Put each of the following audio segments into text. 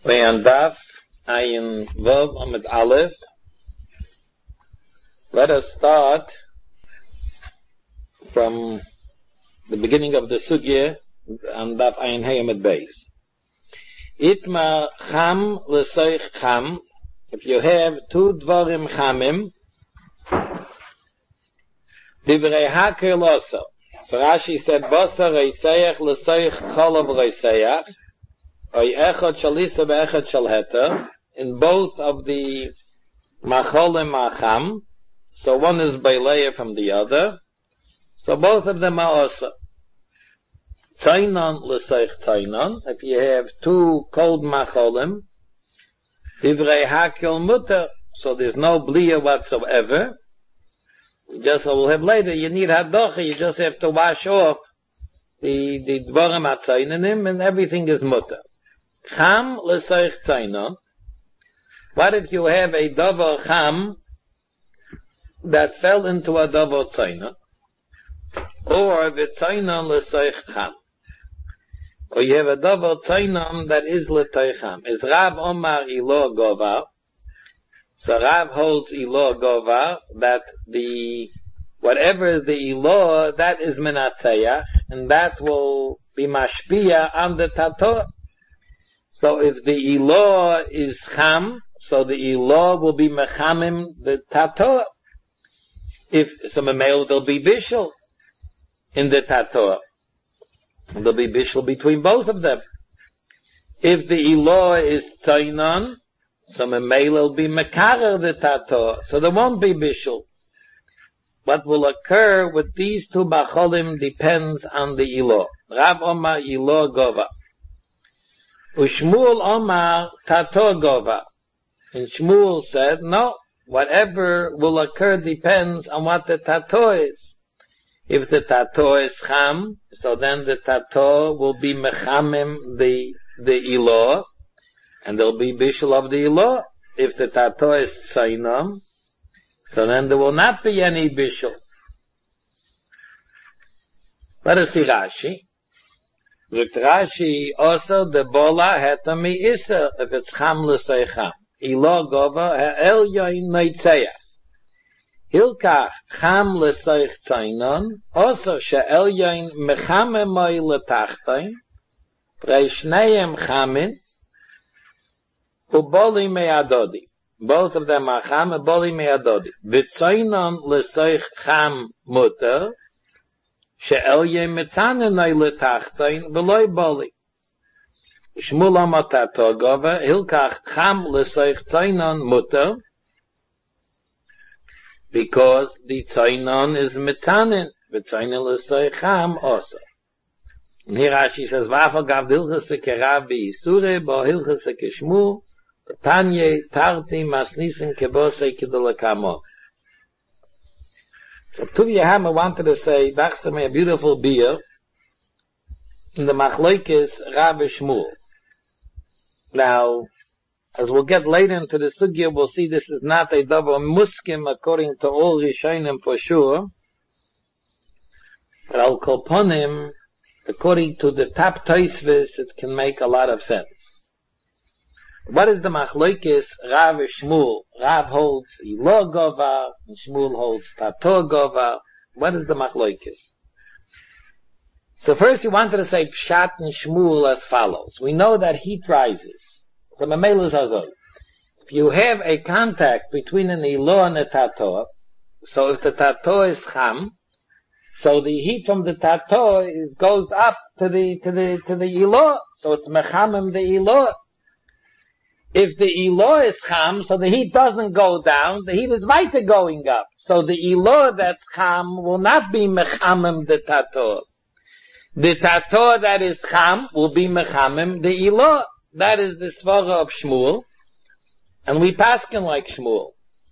We're on Daf Ayin Vav Amud Aleph. Let us start from the beginning of the sugya on Daf Ayin Hey Amud Beis. Itma Cham L'Soich Cham. If you have two Dvarim Chamim, Divrei Hakel Oso. So Rashi said, Bosa Reiseach L'Soich Cholav Reiseach. In both of the Macholim Macham, so one is Beileya from the other, so both of them are also. Tainon L'Seich Tainon, if you have two cold Macholim, Divrei Hakel Mutter, so there's no Bliya whatsoever. Just we'll have later, you need Hadocha, you just have to wash off the Dvarim HaTzainanim, and everything is Mutter. Cham L'Seich Tzainon. What if you have a Davar Cham that fell into a Davar Tzainon? Or V'Tzainon L'Seich Cham. Or you have a Davar Tzainon that is L'Teich Cham. Is Rav Omar Ilo Govar. So Rav holds Ilo Govar that whatever the Ilo, that is Menatzeach, and that will be Mashpia on the Tator. So if the Ilo is Cham, so the Ilo will be Mechamim the Tator. If some male, there'll be Bishul in the Tator. There'll be Bishul between both of them. If the Ilo is Tainon, so male will be Mekarer the Tator. So there won't be Bishul. What will occur with these two Bacholim depends on the Ilo. Rav Omar Ilo Gova. Ushmuel Omar Tator Gova. And Shmuel said, no, whatever will occur depends on what the Tator is. If the Tator is Cham, so then the Tator will be Mechamim the Ilo, and there'll be Bishul of the Ilo. If the Tator is Tzainom, so then there will not be any Bishul. Let us see Rashi. Rashi also the bola heta mi isa if it's Cham L'Seich Cham. Ilo Gova ha'el yoin meitzeach. Hilkach Cham L'Seich Tzainon also she'el yoin mechame moi letachtain prei shneim chamin uboli me'adodi. Both of them are Cham and boli me'adodi. V'Tzainon L'Seich Cham muter she'el yem mitzanenai letachtain v'loi boli. Shmuel Amar Tator Gova hilkach Cham L'Seich Tzainon muter, because the Tzainon is mitzanen, v'Tzainon L'Seich Cham also. And here Rashi says, V'afal gav hilchase kerabi Yisure, bo hilchase keshmuel, Tanye tarti masnisen kebose kidolakamo. So Tuvia Hammer wanted to say, that's to me a beautiful beer in the Machlokes Rav Shmuel. Now, as we'll get later into the sugya, we'll see this is not a double muskim according to all Rishonim for sure. But I'll call upon him, according to the top Tosfos, it can make a lot of sense. What is the Machlokes Rav Shmuel? Rav holds Ilo Gova, and Shmuel holds Tator Gova. What is the Machlokes? So first you wanted to say Pshat and Shmuel as follows. We know that heat rises from a Melez Hazor. If you have a contact between an Ilo and a Tator, so if the Tator is Cham, so the heat from the Tator goes up to the Ilo, so it's Mechamim the Ilo. If the Ilo is Cham, so the heat doesn't go down, the heat is weiter going up. So the Ilo that's Cham will not be Mechamim the Tator. The Tator that is Cham will be Mechamim the Ilo. That is the Svara of Shmuel. And we paskin like Shmuel.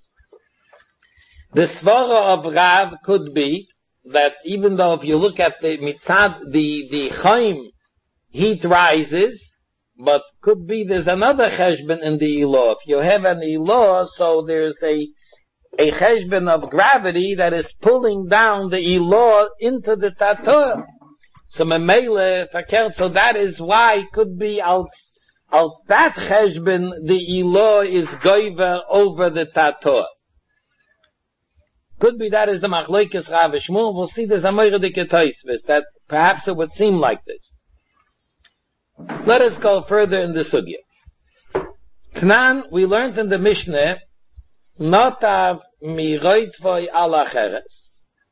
The Svara of Rav could be that even though if you look at the Mitzad, the Chaim, heat rises, but could be there's another cheshbon in the Ilo. If you have an Ilo, so there's a cheshbon of gravity that is pulling down the Ilo into the Tator. So memele verkehrt, so that is why it could be Als that cheshbon, the Elo is goiver over the Tator. Could be that is the Machlokes Rav Shmuel. We'll see there's a Moiradike Tosfos that perhaps it would seem like this. Let us go further in the sugya. Tnan, we learned in the Mishnah, Notav miroitvoi ala cheres.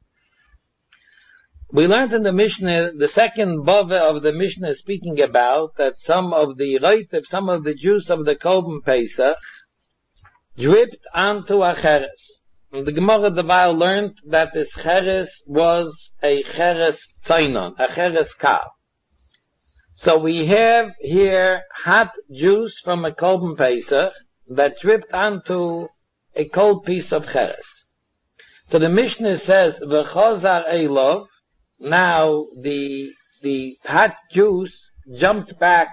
We learned in the Mishnah, the second bava of the Mishnah speaking about that some of the roitiv, some of the juice of the Korban Pesach dripped onto a cheres. And the Gemara Devar learned that this cheres was a cheres tzainon, a cheres cow. So we have here hot juice from a Korban Pesach that dripped onto a cold piece of cheres. So the Mishnah says, V'chozar elov, now the hot juice jumped back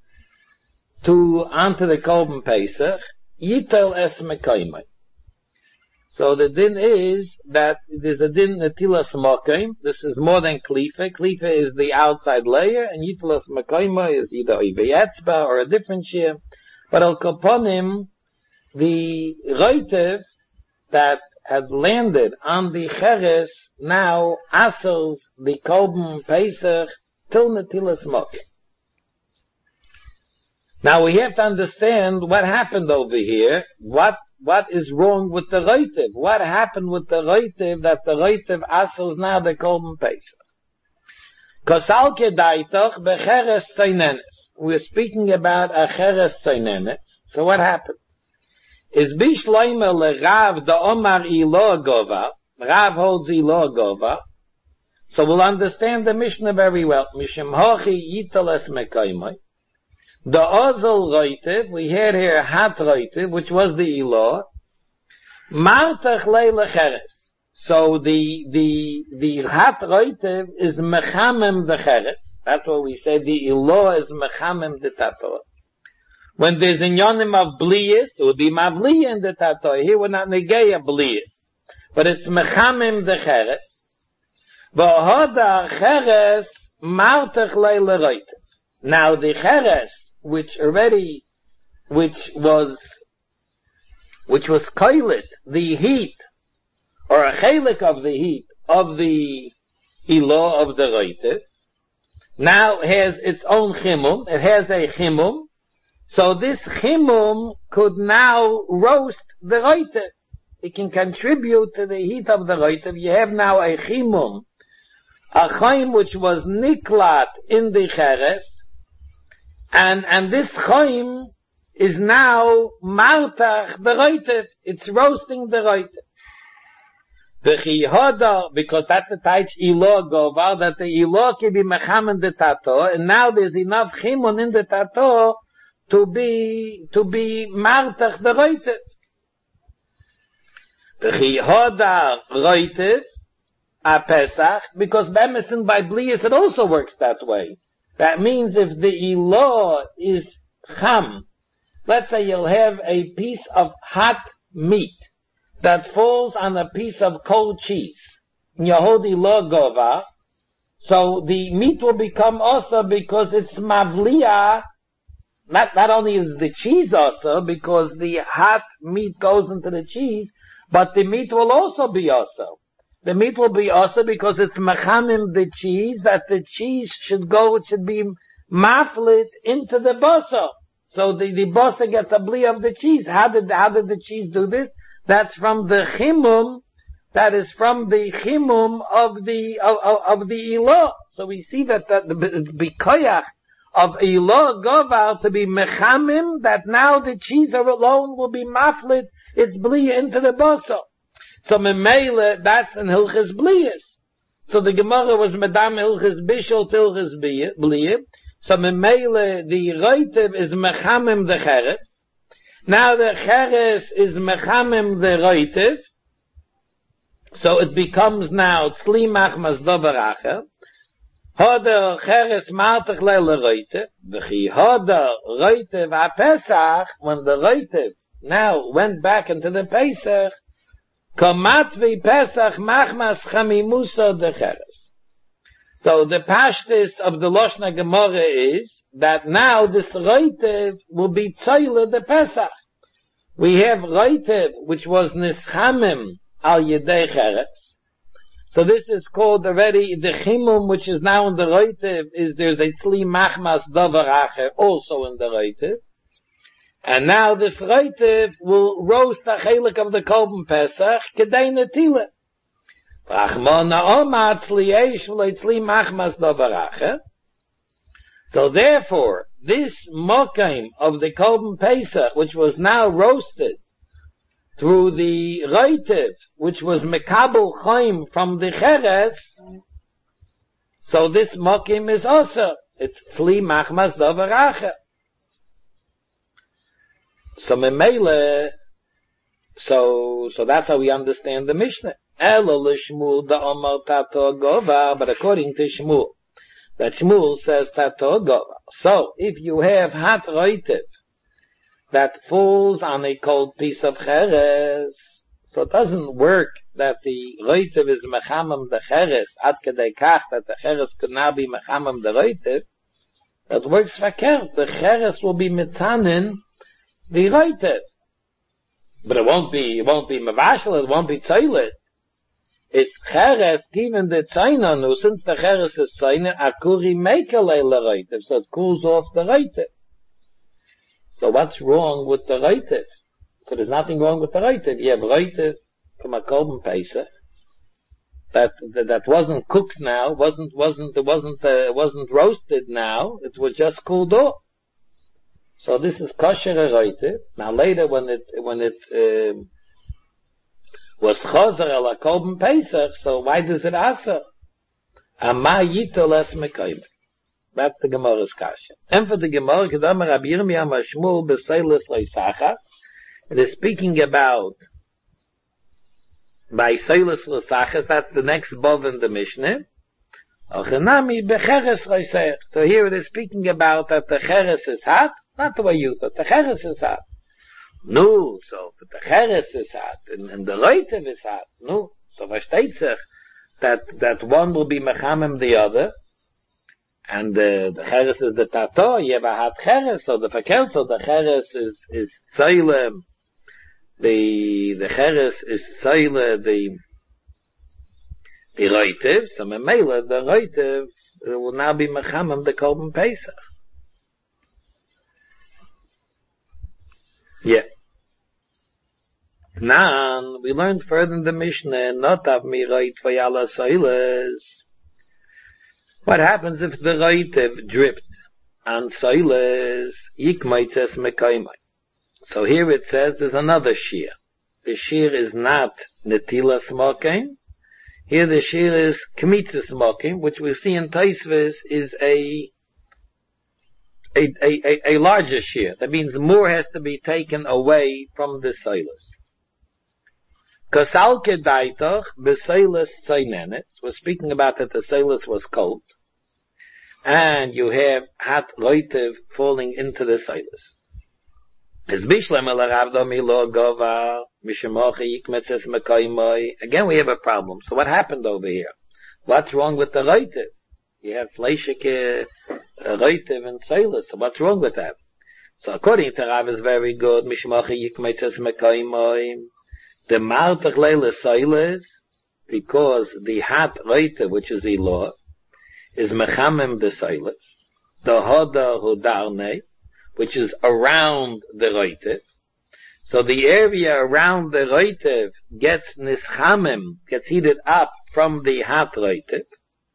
onto the Korban Pesach, yitel es mekoymai. So the din is that there's a din netilas mokim. This is more than klifa. Klifa is the outside layer, and yitilas mekoima is either a beyetzba or a different shear. But al kaponim, the roitev that had landed on the cheres now asels the Korban Pesach till netilas mokim. Now we have to understand what happened over here. What is wrong with the roitev? What happened with the roitev that the roitev asels now the Korban Pesach? Kosal kedaitoch becheres tzoinenes. We're speaking about a cheres tzoinenes. So what happened? Is bishloime leRav the Omar ilo gova. Rav holds ilo gova. So we'll understand the Mishnah very well. Mishim hochi yiteles mekoymai. The Ozel Roitev, we had here Hat Roitev, which was the Elo. Martach Leila Cheres. So the Hat Roitev is Mechamem the Cheres. That's what we say, the Elo is Mechamem the Tator. When there's a Yonim of Blias, it would be Mavliya in the Tator. Here we're not Negeya Blias. But it's Mechamem the Cheres. V'hoda Cheres Martach Leila Roitev. Now the Cheres, which was koilet, the heat, or a chelik of the heat of the Elo of the roitev, now has its own chimum. It has a chimum. So this chimum could now roast the roitev. It can contribute to the heat of the roitev. You have now a chimum, a chaim which was niklat in the cheres, and this chaim is now martach the roitev. It's roasting the roitev. The chihoda, because that's the taich ilo govar, that the ilo can be mechamen the tato, and now there's enough chimun in the tato to be martach the roitev. The chihoda roitev a pesach, because bemesin by blias it also works that way. That means if the elo is cham, let's say you'll have a piece of hot meat that falls on a piece of cold cheese. You hold elo gova, so the meat will become also because it's mavliya. Not only is the cheese also because the hot meat goes into the cheese, but the meat will also be also. The meat will be also because it's machamim the cheese, that the cheese should be maflit into the bosa. So the bosa gets a bli of the cheese. How did the cheese do this? That's from the chimum, that is from the chimum of the ilo. So we see that it's bikoyach of ilo govar to be mechamim, that now the cheese alone will be maflit its bli into the bosa. So memele, that's in Hilchas Bliyas. So the Gemara was Madam Hilchas Bishol Hilchas Bliyas. So memele, the roitev is mechamim the cheres. Now the cheres is mechamim the roitev. So it becomes now tzlimach mazdobaracha. Hoda cheres martach leile roitev. V'chi hoda roitev ha-pesach, when the roitev now went back into the Pesach, Komatvi Pesach machmas chamimusa de cheres. So the pashtus of the Loshna Gemara is that now this Reitiv will be Tzoyle the Pesach. We have Reitiv, which was Nischamim al Yedei Cheres. So this is called already the Chimum, which is now in the Reitiv, is there's a Tzli Machmas Davar Acher also in the Reitiv. And now this Reitiv will roast the Chelik of the Korban Pesach, Kedei Netila. So therefore, this Mokaim of the Korban Pesach, which was now roasted through the Reitiv, which was Mekabel Chaim from the Cheres, so this Mokaim is also, it's Tzli Machmas Davar Acher. So Memele, so that's how we understand the Mishnah. But according to Shmuel, that Shmuel says Tato Gova. So if you have Hat Reitiv that falls on a cold piece of Cheres, so it doesn't work that the Reitiv is Mechamam the Cheres, Ad Kedei Kach, that the Cheres could now be Mechamam the Reitiv. That works verkehrt. The Cheres will be Mitzanin the Reitiv. But it won't be Mavashal, it won't be Tzoyle. Is Cheres given the Tzainanu, since the Cheres is Tzaina, Akuri Mekelei L'Reitiv, so it cools off the Reitiv. So what's wrong with the Reitiv? So there's nothing wrong with the Reitiv. You have Reitiv from a Korban Pesach that wasn't cooked now, wasn't roasted now, it was just cooled off. So this is kosher Reitiv. Now later when it was Chazer ala Korban Pesach, so why does it aser? Ama yito les mekayim. That's the Gemara's kasha. And for the Gemara, Kedama Rabbi Yirmiyah Mashmul b'Seilis Leisachas, it is speaking about by Seilis Leisachas, that's the next above in the Mishnah. Ochenami b'Cheres Leisach. So here it is speaking about that the Cheres is hot, not the way you thought, the Cheres is hot. No, so the Cheres is hot, and the Reitiv is hot. No, so versteht sich that one will be Mechamim the other, and the Cheres is the Tato, you have a hot Cheres, so the Fakel, so the Cheres is Tzoyle, the Cheres is Tzoyle, the Reitiv, so Memela, the Reitiv will now be Mechamim the Korban Pesach. Yeah. Now, we learned further in the Mishnah, not of me right for yalla soiles. What happens if the Reitiv dripped on soiles? Yikmaites mekaimai. So here it says there's another shear. The shear is not netila smoking. Here the shear is kmitza smoking, which we see in Taisvis is a larger shear. That means more has to be taken away from the soilus. Kasalke daitoch b'soilus tzoinenet. We're speaking about that the soilus was cold, and you have hot Reitiv falling into the soilus. Again, we have a problem. So what happened over here? What's wrong with the Reitiv? You have fleishike Reitiv and soilus. So what's wrong with that? So according to Rav is very good. The martach leila soilus, because the hot Reitiv, which is Ilah, is mechamim the soilus. The hoda hudarne, which is around the Reitiv. So the area around the Reitiv gets nischamim, gets heated up from the hot Reitiv.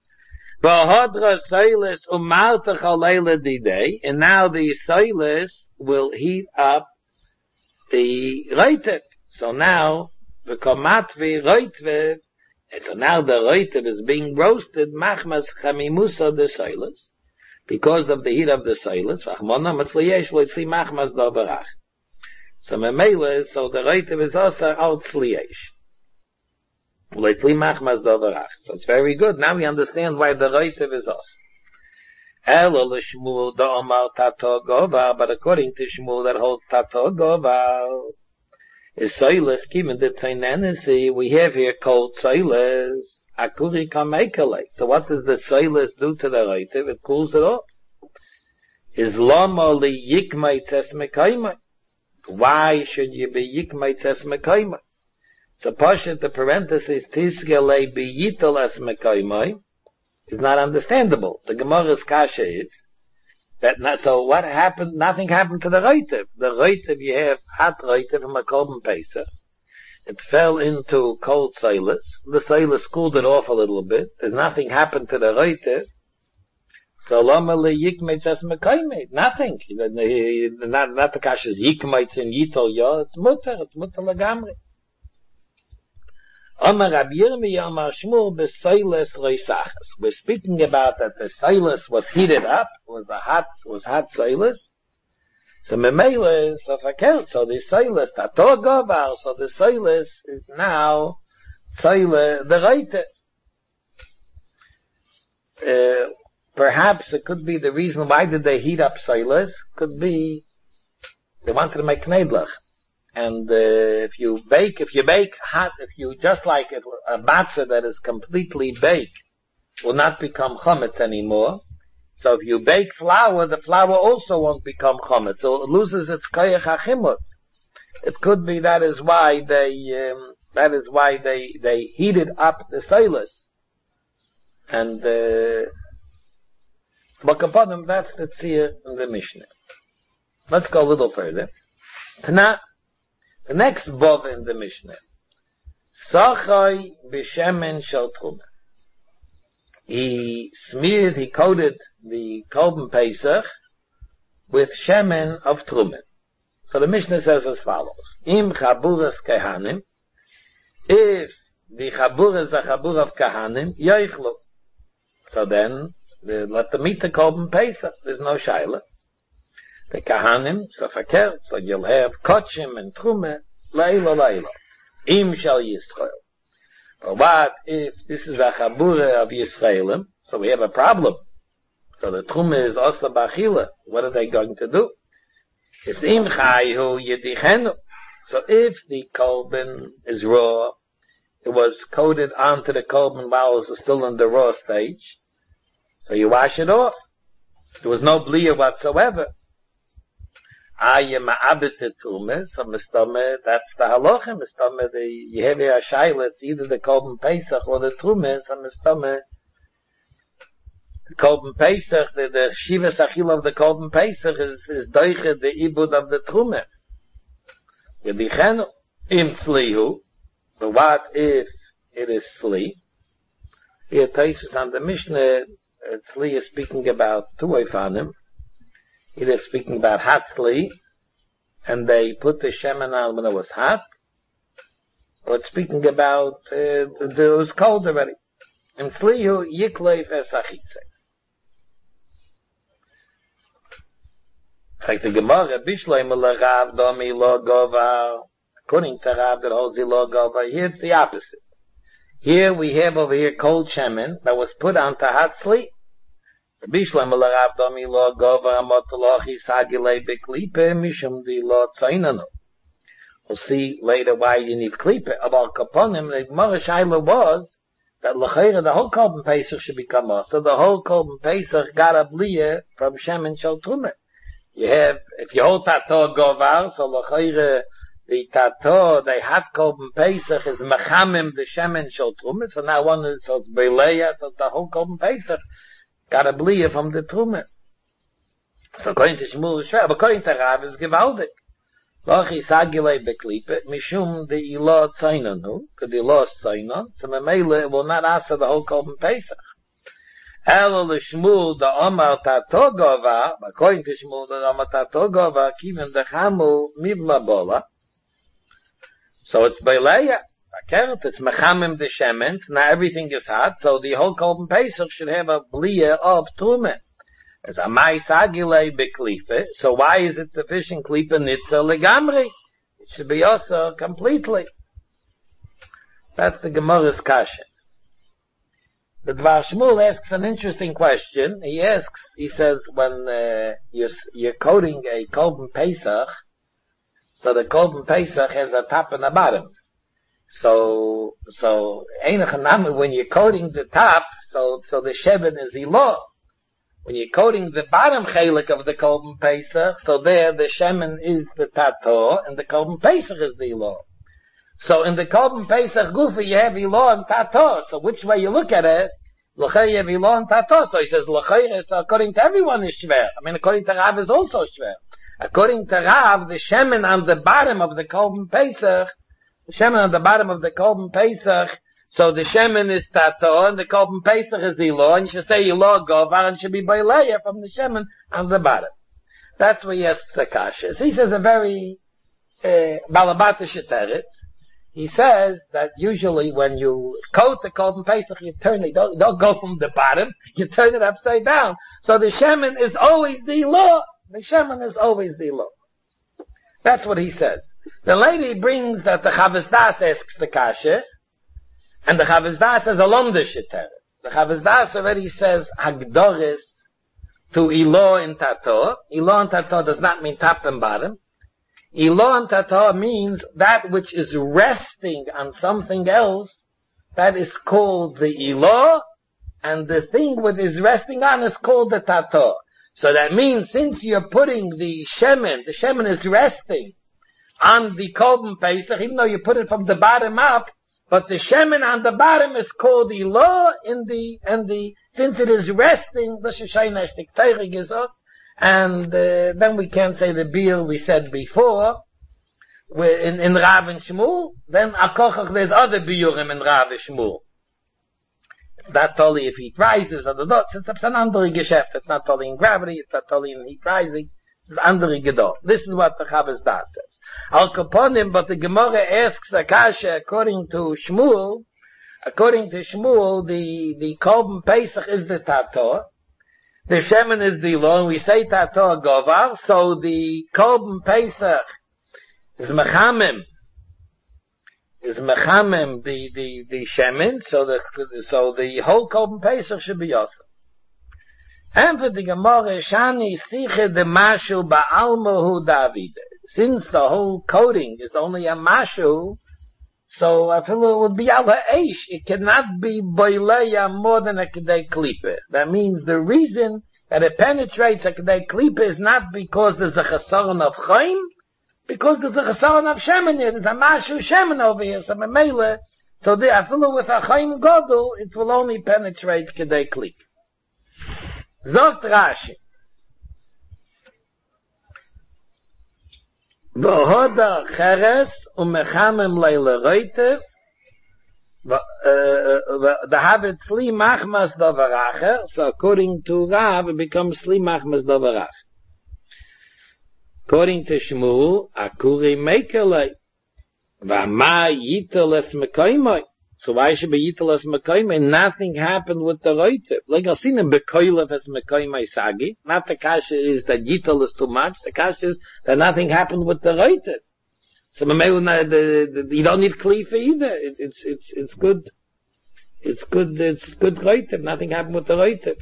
And now the soilus will heat up the Reitiv. So now the komatvi Reitiv, and so now the Reitiv is being roasted machmas chamimusa the soilus, because of the heat of the soilus. So memele, so the Reitiv is also out sliyesh. So it's very good. Now we understand why the Reitiv is us. But according to Shmuel, that holds Tato Gova is soilus given the Tainanisi. We have here cold soilus. Akuri kamekale. So what does the soilus do to the Reitiv? It cools it off. is lama li yikmaites mekaimai. Why should you be yikmaites mekaimai? So Pashat, the parenthesis, tisgele be yitel es mekaimai, is not understandable. The Gemara's kasha is, that not, so what happened, nothing happened to the Reitiv. The Reitiv, you have hot Reitiv from a Korban Pesach. It fell into cold Silas. The Silas cooled it off a little bit. There's nothing happened to the Reitiv. So lama le yikmeitz es mekaimei. Nothing. Not the kasha's yikmeitz in yitol yo. It's mutter legamri. Amar Rabbi Yirmiyah Amar Shmuel b'Silas Reisachas. We're speaking about that the Silas was heated up, was hot Silas. So Memele is of a count. So the Silas, Tato Govar, so the Silas is now Silas, the Reite. Perhaps it could be the reason why did they heat up Silas, could be they wanted to make Knedlach. And if you bake hot, if you just like it, a matzah that is completely baked will not become chametz anymore. So if you bake flour, the flour also won't become chametz. So it loses its koyach hachimut. It could be that is why they heated up the silas. And Bakaponim, that's the tzir in the Mishnah. Let's go a little further. Tana. The next Vov in the Mishnah. Sachai b'shemen shel truma. He coated the Korban Pesach with shemen of truma. So the Mishnah says as follows. Im chaburas kehanim. If the chabur is a chabur of kehanim, yoichlu. So then, let them eat the Korban Pesach. There's no shaila. The Kahanim, so you'll have Kochim and Trume, Leila. Im shall Yisrael. But what if this is a Chabura of Yisraelim? So we have a problem. So the Trume is also Bachila. What are they going to do? It's Im Chayu Yedichenu. So if the Korban is raw, it was coated onto the Korban while it was still in the raw stage, so you wash it off. There was no bliya whatsoever. So mistame, that's the halacha. Mistame, the Yehevi HaShayla, it's either the Korban Pesach or the Trume. So mistame, the Korban Pesach, the Shiva Sachil of the Korban Pesach is doiche the ibud of the Trume. Yedichenu im tzlihu. But what if it is tzli? Here Taisus on the Mishnah, tzli is speaking about two oifanim. Either speaking about hot tzli, and they put the shemen on when it was hot, or it's speaking about it was cold already. And tzlihu yikleif es achitze. Like the Gemara, Bishleim Rav Domi Lo Govar. According to Rav that holds the Lo Govar, here it's the opposite. Here we have over here cold shemen that was put onto hot tzli. Bishlam Rav Domi Lo Govar Amotolochi Sagile Beklipe Mishum Di Lo Tzainanu. We'll see later why you need klipe. About Kaponim, the Gemara Shaila was that L'chayra, the whole Korban Pesach should become us. So the whole Korban Pesach got a bliya from shemen shel truma. You have, if you hold Tato Govar, so L'chayra, the Tato, the hot Korban Pesach is Mechamim the shemen shel truma. So now one is, so it's Beleya, so the whole Korban Pesach got a bliya from the truma. So according to Shmuel Shmuel, according to Rav is Givaldik. Lochi sagile beklipe, mishum the ilo tzainanu, because the ilo is tzainan, so memele it will not answer the whole Korban Pesach. Elo l'shmuel the omar tatogova, according to Shmuel the omar tatogova, kivim the chamu mibla bola. So it's beleya, it's mechamim the shemen, now everything is hot, so the whole Korban Pesach should have a bliya of truma. As a mai sagile beklife, so why is it sufficient klipe nitza legamri? It should be also completely. That's the Gemara's kasha. The Dvar Shmuel asks an interesting question. He says, when you're coating a Korban Pesach, so the Korban Pesach has a top and a bottom. So when you're coating the top, so the sheben is ilah. When you're coating the bottom chelik of the Korban Pesach, so there the shemen is the tato, and the Korban Pesach is the ilah. So in the Korban Pesach gufa you have ilah and tato. So which way you look at it, l'chayr you have ilah and tato. So he says l'chayr, so according to everyone is shver. I mean according to Rav is also shver. According to Rav, the shemen on the bottom of the Korban Pesach, the shemen on the bottom of the Korban Pesach, so the shemen is tato, and the Korban Pesach is ilah, and you should say ilah govar, and should be boileya from the shemen on the bottom. That's what he asks the kasha. So he says a very, balabata sheteret. He says that usually when you coat the Korban Pesach, you turn it, don't go from the bottom, you turn it upside down. So the shemen is always the ilah. The shemen is always the ilah. That's what he says. The lady brings that the Chavos Das asks the kasha, and the Chavos Das says a lomda sheteret. The Chavos Das already says hagdoris to ilah and tato. Ilah and tato does not mean top and bottom. Ilah and tato means that which is resting on something else, that is called the ilah, and the thing which is resting on is called the tato. So that means since you're putting the shemen is resting on the Korban Pesach, even though you put it from the bottom up, but the shemen on the bottom is called ilah since it is resting, the sheshayna shtik teirig is up, and then we can't say the beer we said before, in Rav and Shmuel, then akochach there's other biurim in Rav and Shmuel. It's not only if heat rises or the dots, it's an andere geschäft, it's not only in gravity, it's not only in heat rising, it's andere gedor. This is what the Chavos Das says. Al kaponim, but the Gemara asks Akasha according to Shmuel, the Korban Pesach is the tato, the shemen is the ilah, and we say tato govar, so the Korban Pesach is mechamim the shemen, so the whole Korban Pesach should be awesome. And for the Gemara, shani siche de mashu ba'almahu David. Since the whole coating is only a mashu, so I feel it would be al ha'esh. It cannot be boileya more than a kedei klipe. That means the reason that it penetrates a kedei klipe is not because there's a chesaron of chaim, because there's a chesaron of shemen here. There's a mashu shemen over here. So memele, so I feel with a chaim godel, it will only penetrate kedei klipe. Zogt Rashi. V'hoda cheres umechamem leile reitev the habit sli machmas davaracher. So according to Rav, it becomes sli machmas davarach. According to Shmuel, akuri mekelei v'ma yiteles mekoimoi. So why should be yiteles mekoimoi? Nothing happened with the reitev. Like I've seen in bekoilev as mekoimoi sagi. Not the kasha is that yitel is too much. The kasha is that nothing happened with the reitev. So you don't need klifa either. It's good. It's good reitev. Nothing happened with the reitev.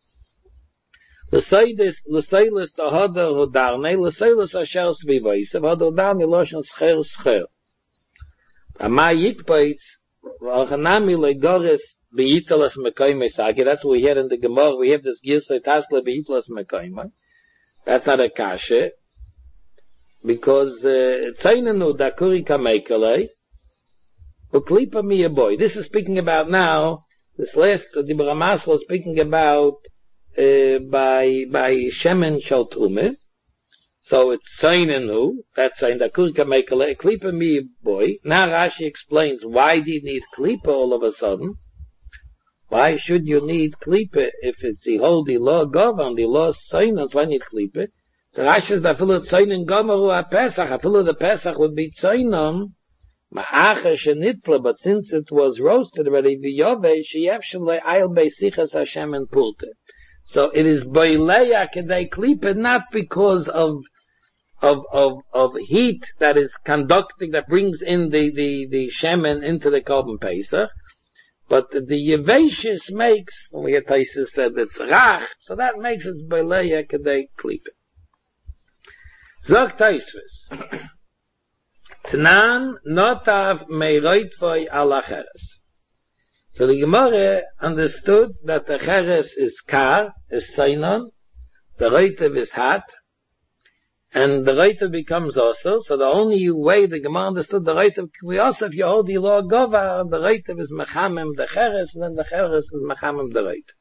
L'seilis ta'hoda hodarne, l'seilis asher svivoisev, hoda hodarne loshen scher scher. Ama yikpoitz, v'alchanami legoris be'yitelas mekoimei sagi. That's what we hear in the Gemara. We have this girsay tasle be'yitelas mekoimei. That's not a kasha. Because, tzaynenu dakuri kamekelei, uklipa mi a boy. This is speaking about now, this last, the Baramasla is speaking about, by shemen shal trume. So it's tzaynenu, that's saying dakuri kamekelei, klipa mi a boy. Now Rashi explains why do you need klipa all of a sudden? Why should you need klipa if it's the whole the law govern, the law tzaynenu, why need klipa? So Rashi says that afilu tzaynin gomeru ha-Pesach, afilu the Pesach would be tzaynon, ma'acher shenitpla, but since it was roasted already, v'yoveh, sheyefshem le'ayil beisichas Hashem and pulte. So it is boileya kedei klipa, not because of heat that is conducting, that brings in the shemen into the Korban Pesach, but the Yevashis makes, we had Taisus said it's rach, so that makes it boileya kedei klipa. Zog Taisvis. Tnan notav meiroitvoi alacheres. So the Gemara understood that the cheres is kar, is seinon, the reitev is hat, and the reitev becomes also. So the only way the Gemara understood the reitev can be also if you hold the law govar, the reitev is mechamim the cheres, and then the cheres is mechamim the reitev.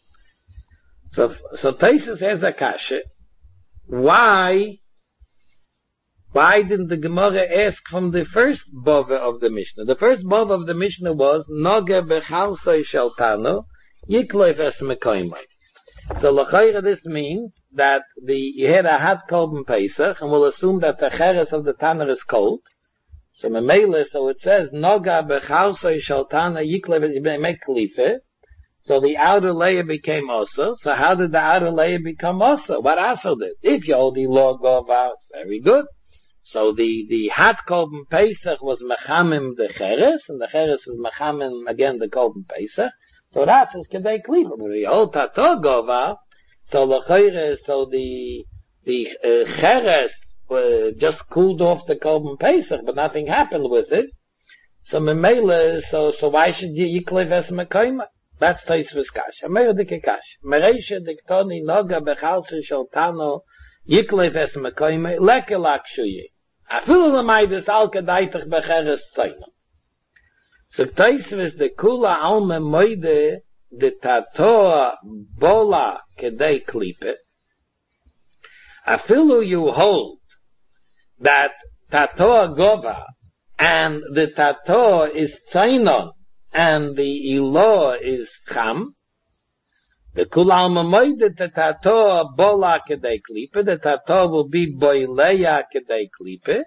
So Taisus has a kasha. Why didn't the Gemara ask from the first bava of the Mishnah? The first bava of the Mishnah was Noga bechalsoi sheltano yikloif es mekoimai. So l'chayra this means that you had a hot kolben Pesach, and we'll assume that the cheres of the Tanner is cold. So memele, so it says Noga bechalsoi sheltano yikloif es mekoimai. So the outer layer became also. So how did the outer layer become also? What also did? If you hold the law govar, very good. So the hot kolben Pesach was mechamim the cheres, and the cheres is mechamim again the kolben Pesach. So that is kedei klipa. But the old tato govar, so the cheres just cooled off the kolben Pesach, but nothing happened with it. So memele, so why should you yiklev es mekoima? That's Taisvus Kasha. Meir dike Kasha. Mereisha diktoni noga bechalse sholtano yiklev es mekoime leke lakshuye. Afilu l'maydis al kedaitach becheres tzayna. So Taisvus de kula alme moide de tatoa bola kedei klipe. Afilu you hold that tatoa gova and the tatoa is tzaynon and the ilo is cham. The kul alma moide the tato bola kedei klipe. The tato will be boileya kedei klipe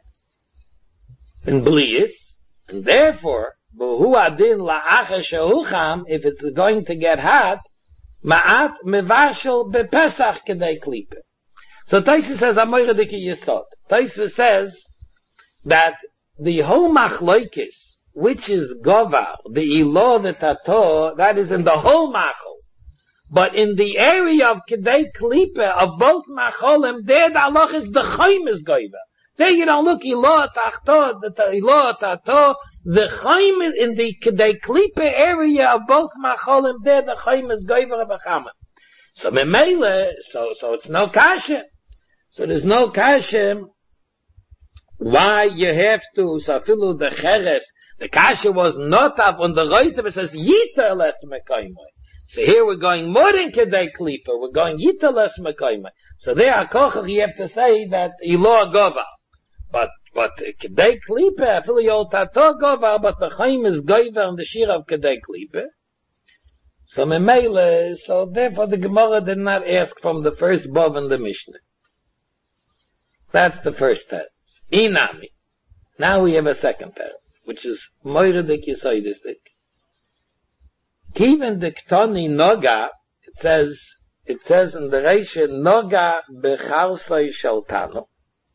in bliis, and therefore behu adin la'acha shehu cham. If it's going to get hot, ma'at mevashel bepesach kedei klipe. So Taisvus says amoyre diki yesod. Taisvus says that the whole machloikis, which is govar, the ilo, the tato, that is in the whole machol. But in the area of kedei klipe, of both macholim, there the halach is the chaim is goiva. There you don't look ilo tato, the ilo tato, the chaim is in the kedei klipe area of both macholim, there the chaim is goiva b'chama. So memele, so it's no kasha. So there's no kasha. Why you have to, so filu the cheres, the kasha was not up on the right of it says yita les mekoimai. So here we're going more than kedei klipa. We're going yita les mekoimai. So there hakochach you have to say that ilo gova. But kedei klipa, afili yol tato gova, but the chaim is goiva on the shir of kedei klipa. So memele, so therefore the Gemara did not ask from the first bov in the Mishnah. That's the first pair. Inami. Now we have a second pair, which is moiridik yisoidistik. Kiven diktoni noga, it says in the Reisha, noga becharsoi shaltano,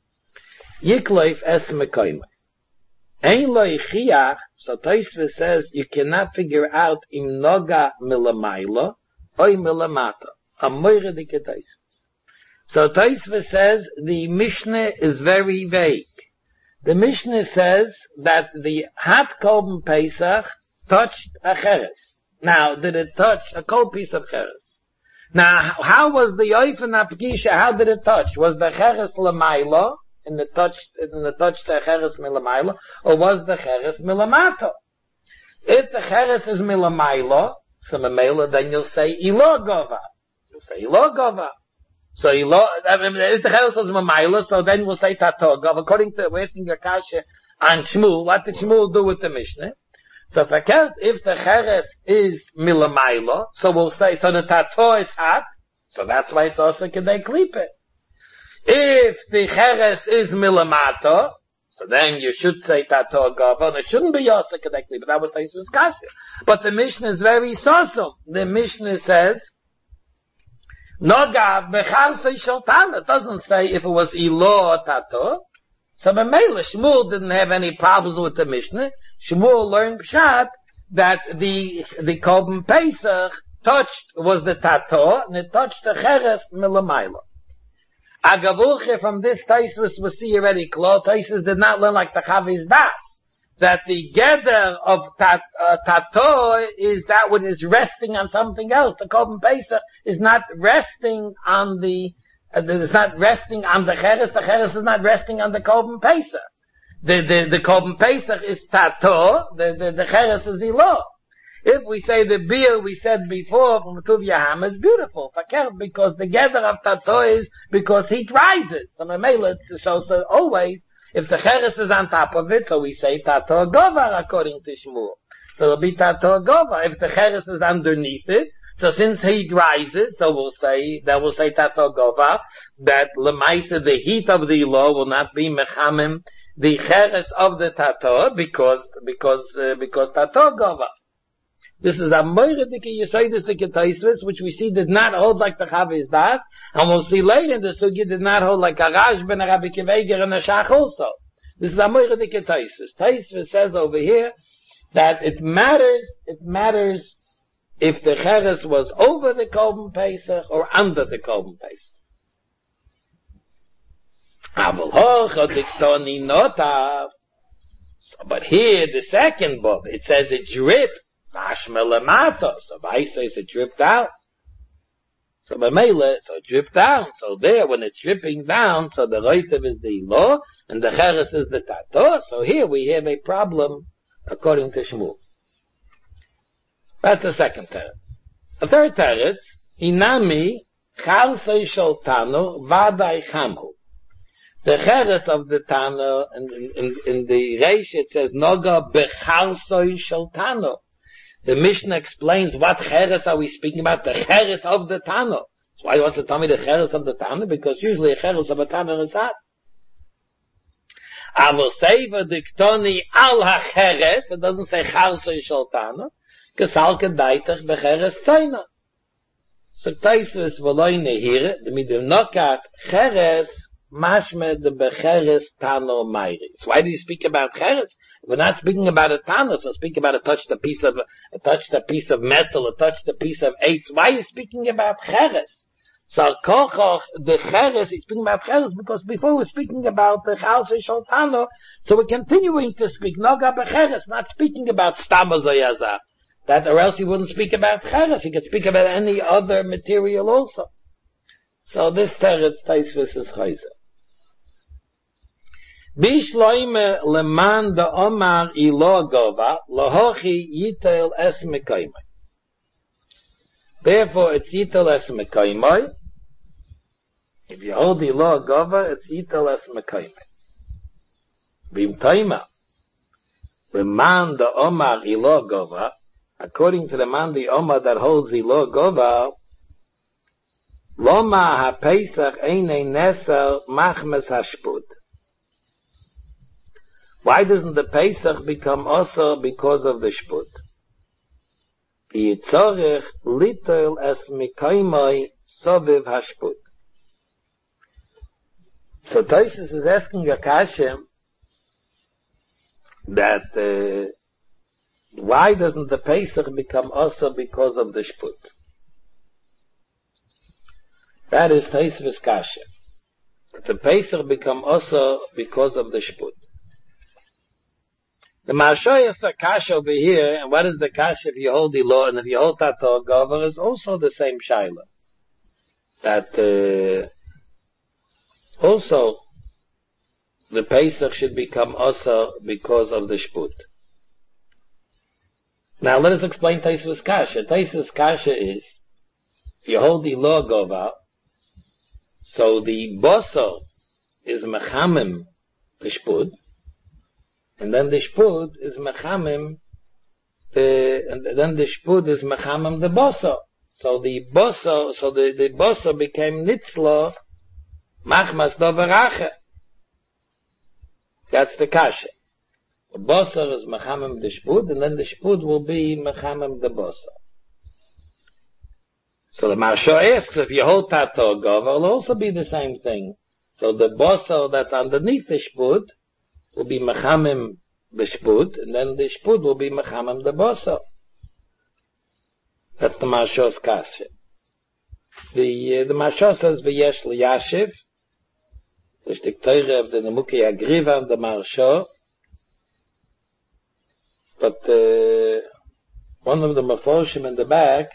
yikloif es mekoima. Ein lo yichiach, so Taisvus says, you cannot figure out im noga milamailo, oi milamata. A moiridik Taisvus. So Taisvus says, the Mishnah is very vague. The Mishnah says that the hot kolben Pesach touched a cheres. Now, did it touch a cold piece of cheres? Now, how was the oifen apkisha? How did it touch? Was the cheres lemailo in the touch the cheres milamailo, or was the cheres milamato? If the cheres is milamailo, so memela, then you'll say ilo gova. You'll say ilo gova. So if the cheres was milamailo, so then we'll say tato gova. According to we're asking your kasha on Shmuel, what did Shmuel do with the Mishnah? So if the cheres is milamailo, so we'll say, so the tato is hot, so that's why it's also kedei klipe. If the cheres is milamato, so then you should say tato gava, and it shouldn't be also kedei klipe. That was Taisvus kasha. But the Mishnah is very sosom. The Mishnah says, noga becharsoi sholtana. It doesn't say if it was ilo or tato. So Memela, Shmuel didn't have any problems with the Mishnah. Shmuel learned pshat that the Korban Pesach was the tato, and it touched the cheres milamayla. Agavulche from this Taisvus we see already clear. Taisvus did not learn like the Chavis Das, that the gather of tato is that which is resting on something else. The Korban Pesach is not resting on it's not resting on the cheres is not resting on the Korban Pesach. The Korban Pesach is tato, the cheres is ilah. If we say the beer we said before from Tuvia Ham is beautiful, because the gather of tato is because heat rises. So always, if the cheres is on top of it, so we say tato govar according to Shmuel. So it'll be tato govar. If the cheres is underneath it, so since heat rises, so we'll say tato govar, that lemaisa, the heat of the law will not be mechamim, the cheres of the tato, because tato govar. This is a moiredike yesodisdike Tosfos, which we see did not hold like the Chavis Das, and we'll see later in the Sugi did not hold like a Rashba, a Rabbi Kiveger, and a Shach also. This is a moiredike Tosfos. Tosfos says over here that it matters if the cheres was over the Korban Pesach or under the Korban Pesach. But here, the second book, it says it dripped. Mashma lamato. So Vai says it dripped out. So Bamela, so it dripped down. So there, when it's dripping down, so the Reitiv is the law, and the Cheres is the Tato. So here we have a problem, according to Shmuel. That's the second teretz. The third teretz, Inami, Chalsei Sholtano, Vadai Chamhu. The Cheres of the Tano, in the Reish, it says, Noga Bechalsei Sholtano. The Mishnah explains what cheres are we speaking about, the cheres of the Tano. That's why he wants to tell me the cheres of the Tano, because usually a cheres of a Tano is that. Avos Seva diktoni al ha-cheres, it doesn't say chalsei shel Tano, kesal kedaitach becheres Taina. So Tosfos v'loi nehire, the midim nokat cheres, mashme de becheres Tano Meiri. So why do you speak about cheres? We're not speaking about a Tana, so speak about a touched piece of metal, a touched piece of eights. Why are you speaking about cheres? So kochoch, the cheres, he's speaking about cheres because before we're speaking about the chalsei shel Tano, so we're continuing to speak noga becheres, not speaking about stama zoyaza. That, or else he wouldn't speak about cheres. He could speak about any other material also. So this teretz Tosfos is chayzer. Bishloime leman da omar ilo gova, lohochi yitel es mekoymai. Therefore, it's yitel es mekoymai. If you hold ilo gova, it's yitel es mekoymai. Bim toima, leman da omar ilo gova, according to the man the omar that holds ilo gova, loma ha-pesach eine neser machmes hashput. Why doesn't the Pesach become also because of the Shput? Yitzorech litel es mikaymai soviv hashput. So Tosfos is asking a kasha that why doesn't the Pesach become also because of the Shput? That is Tosfos kasha. The Pesach become also because of the Shput. The Marsha is a kasha over here, and what is the kasha if you hold the law, and if you hold Tato Gover is also the same shaila. That also the Pesach should become also because of the Shput. Now let us explain Tosfos kasha. Tosfos kasha is, if you hold the law Gover, so the boso is mechamim the Shput, and then the Shpud is mechamim, and then the Shpud is mechamim the boso. So the boso became nitzlo machmas doverache. That's the kasha. The boso is mechamim the Shpud, and then the Shpud will be mechamim the boso. So the Marsha asks, if you hold Tato Gover, will also be the same thing. So the boso that's underneath the Shpud will be mechamim the Shpud, and then the Shpud will be mechamim the boso. That's the Marsha's kasha. The Marsha says v'yesh liyashiv, the shtikteire of the Nemukei Agriva and the Marsha, that the Pesach become also because of the Shput. That is Tosfos kasha. The Marsha is the Yeshl Yashiv, the shtikteire of the Nemukei Agriva and the Marsha, But one of the Meforshim in the back,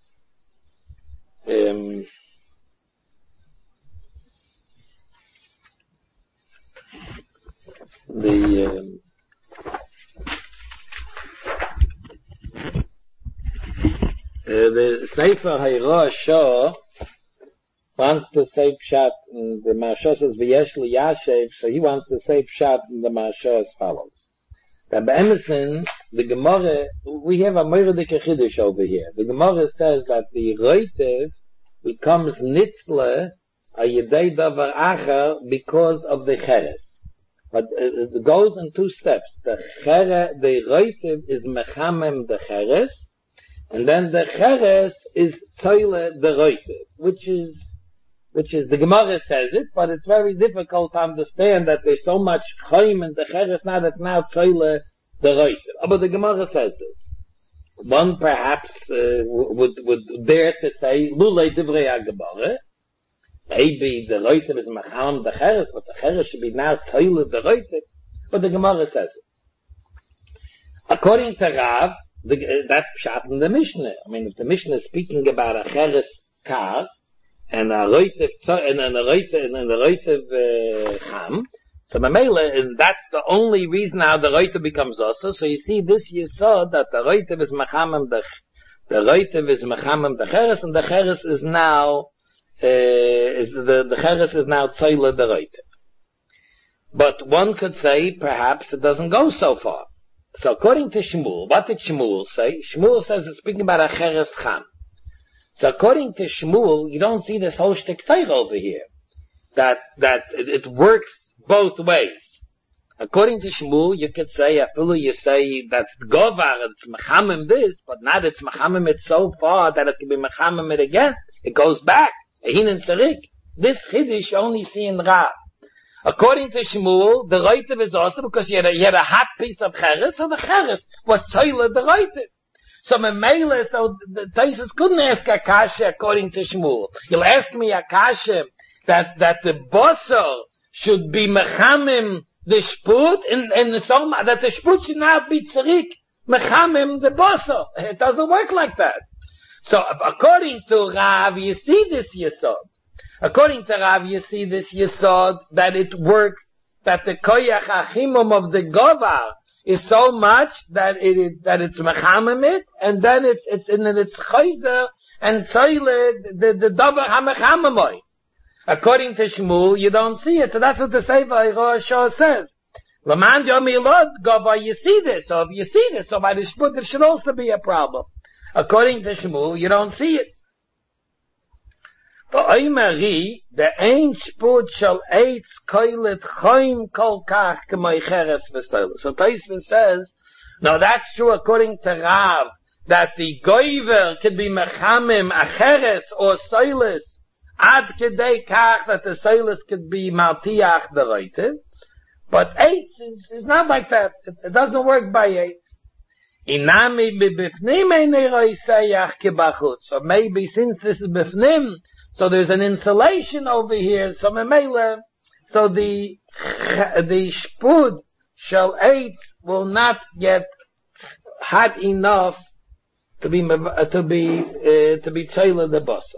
the Sefer Hayra Shah wants to say pshat in the Marsha says V'yesh li Yashev, so he wants to say pshat in the Marsha as follows. That by Emerson, the Gemara, we have a Meirodike Chiddush over here. The Gemara says that the Roitev becomes nitzle a Yedei Davar Acher because of the Cheres. But it goes in two steps. The Roitev is Mechamem the Cheres, and then the Cheres is Toile the Roitev, which is the Gemara says it, but it's very difficult to understand that there's so much Chaim in the Cheres now that now Toile the Roitev. But the Gemara says this. One perhaps would dare to say Lulei Divrei HaGemara. Maybe the Roitev is Macham the Cheres, but the Cheres should be now Toile the Roitev. But the Gemara says it. According to Rav, that's pshat in the Mishnah. I mean, if the Mishnah is speaking about a Cheres Kar, and a Roitev Cham, so Mamela, and that's the only reason how the Roitev becomes also. So you see this Yesod that the Roitev is Mechamem the Roitev is Mechamem the Cheres, and the Cheres is now the Cheres is now Tzoyle the Roitev. But one could say perhaps it doesn't go so far. So according to Shmuel, what did Shmuel say? Shmuel says it's speaking about a Cheres Cham. So according to Shmuel, you don't see this whole shtick Torah over here. That it works both ways. According to Shmuel, you could say, you say that Govar, it's Mechamim this, but not it's Mechamim it so far that it can be Mechamim it again. It goes back. Hin and Tzarik. This Chiddush you only see in Rav. According to Shmuel, the Roitev is also because he had a hot piece of Cheres, so the Cheres was Toile the Roitev. So Memele, so the Taisus couldn't ask Akasha according to Shmuel. He'll ask me Akasha that the Bosser should be Mechamim the Shput, and so that the Shput should not be Tzarik Mechamim the Bosser. It doesn't work like that. So according to Rav, you see this Yesod. According to Rav, you see this Yesod that it works, that the Koyach Achimum of the Govar is so much that it's Mechamim it, and then it's Chayzer and Tzoyle the Davar HaMechamimoy. According to Shmuel, you don't see it. So that's what the Sefer Hayra Shah says. Laman Yomilod Govar, you see this. So if you see this, so by the Shput, there should also be a problem. According to Shmuel, you don't see it. For Oimari, the ein Shput shall eitz koilet choim kol kach k'moi cheres v'stoyle. So Tosfos says, no, that's true according to Rav, that the goiver could be mechamim a cheres or soilis, ad kedei kach that the soilis could be maltiach the roitev. But eitz is not like that. It doesn't work by eitz. Inami b'bifnim einei roiseyach k'bachut. So maybe since this is bifnim, so there's an insulation over here. So memela, so the shpud shall eitz will not get hot enough to be tzoyle the basa.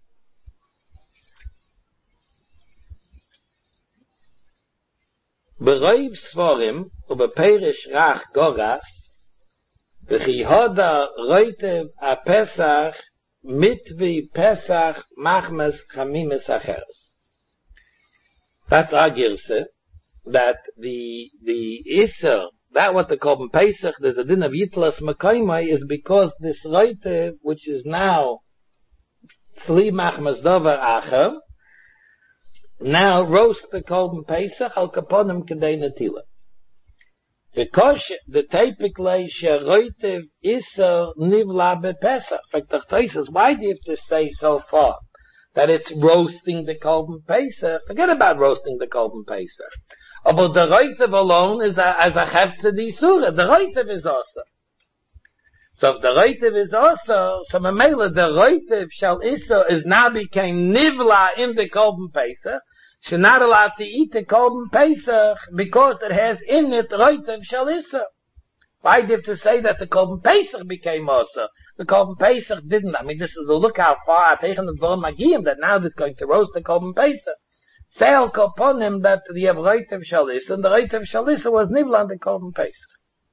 Beroiv svarim ubeperish rach goras v'chi hoda roitev a pesach mitvi pesach machmes chamimes acheres. That's our girse, that the Isser, that what they call Pesach, there's a din of Yitlas Mekaymai, is because this roitev, which is now Fli Machmas Dover Acher, now roast the Kolben Pesach al Kaponim Kedei Netila. Because the typically Sheroitev Isser Nivla BePesach. In fact, why do you have to say so far that it's roasting the Kolben Pesach? Forget about roasting the Kolben Pesach. But the Roitev alone is as a Hefte di Surah. The Roitev is also. So if the Roitev is also, so Mamela, the Roitev shall Isser is now became Nivla in the Kolben Pesach. She's not allowed to eat the Kolben Pesach because it has in it Roitev shall Isser. Why do you have to say that the Korban Pesach became also? The Korban Pesach didn't. I mean, this is, look how far I've taken the Dvorim Magiyim, that now it's going to roast the Korban Pesach. Say al Koponim that you have Reitev Shalis, and the Reitev Shalis was Nivlan the Korban Pesach.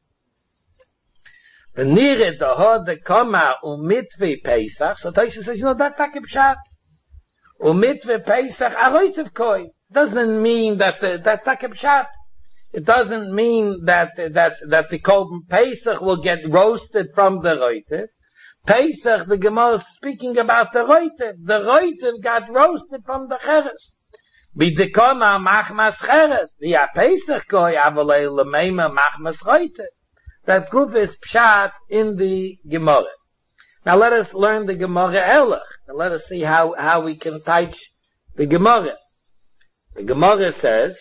V'nire doho de koma umitvi Pesach, so Tosha says, that's like a pshat. Umitvi Pesach a Reitev koi. Doesn't mean that, that's like a pshat. It doesn't mean that the Korban Pesach will get roasted from the Reitev. Pesach, the Gemara is speaking about the Reitev. The Reitev got roasted from the Cheres. Bidekoma machmas Cheres. The Pesach koi avalei lemeima machmas Reitev. That guf is pshat in the Gemara. Now let us learn the Gemara Elach. And let us see how we can teach the Gemara. The Gemara says,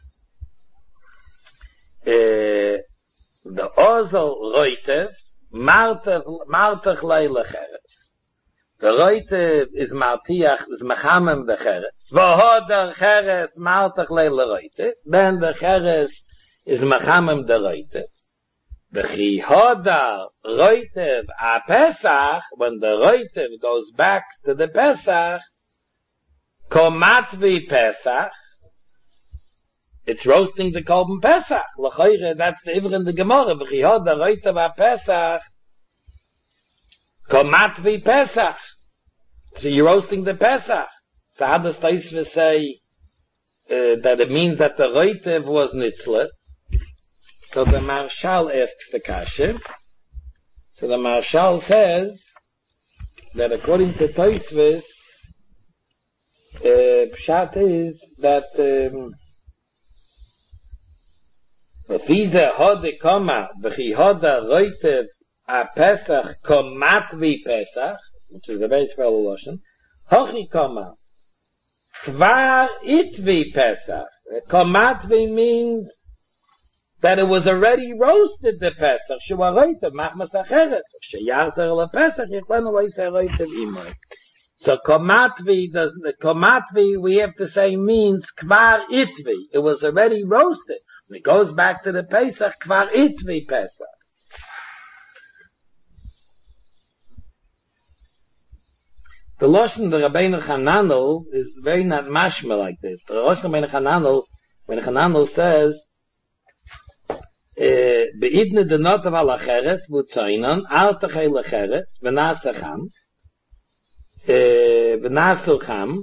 the Ozel Reitev, Martach Leila Cheres. The Reitev is Martiach, is Mechamem the Cheres. V'hoder Cheres, Martach Leila Reitev. Then the Cheres is Mechamem the Reitev. The Chihoda Reitev a Pesach, when the Reitev goes back to the Pesach, Komatvi Pesach, it's roasting the Korban Pesach. L'choire, that's the Ivr in the Gemara. The Chihoda Reitev a Pesach, Komatvi Pesach. So you're roasting the Pesach. So how does Tosfos say that it means that the Reitev was Nitzlet? So the Marshal asks the Kasha. So the Marshal says that according to Tosfos, Pshat is that Fize hode koma v'chi hoda Reitev a Pesach komatvi Pesach, which is a very spell Lashon. Hochi koma kvar itvi Pesach. Komatvi means that it was already roasted the Pesach. Shua Reitev machmas acheres. Sheyarzer lePesach yichlen leisei Reitev imoy. So komatvi we have to say means kvar itvi. It was already roasted. When it goes back to the Pesach, kvar itvi Pesach. The Lashon the Rabbeinu Chananel is very not mashma like this. The Lashon Rabbeinu Chananel, when Chananel says, beidne de notav al acheres v'tzainan artachei lecheres v'nasacham v'nasacham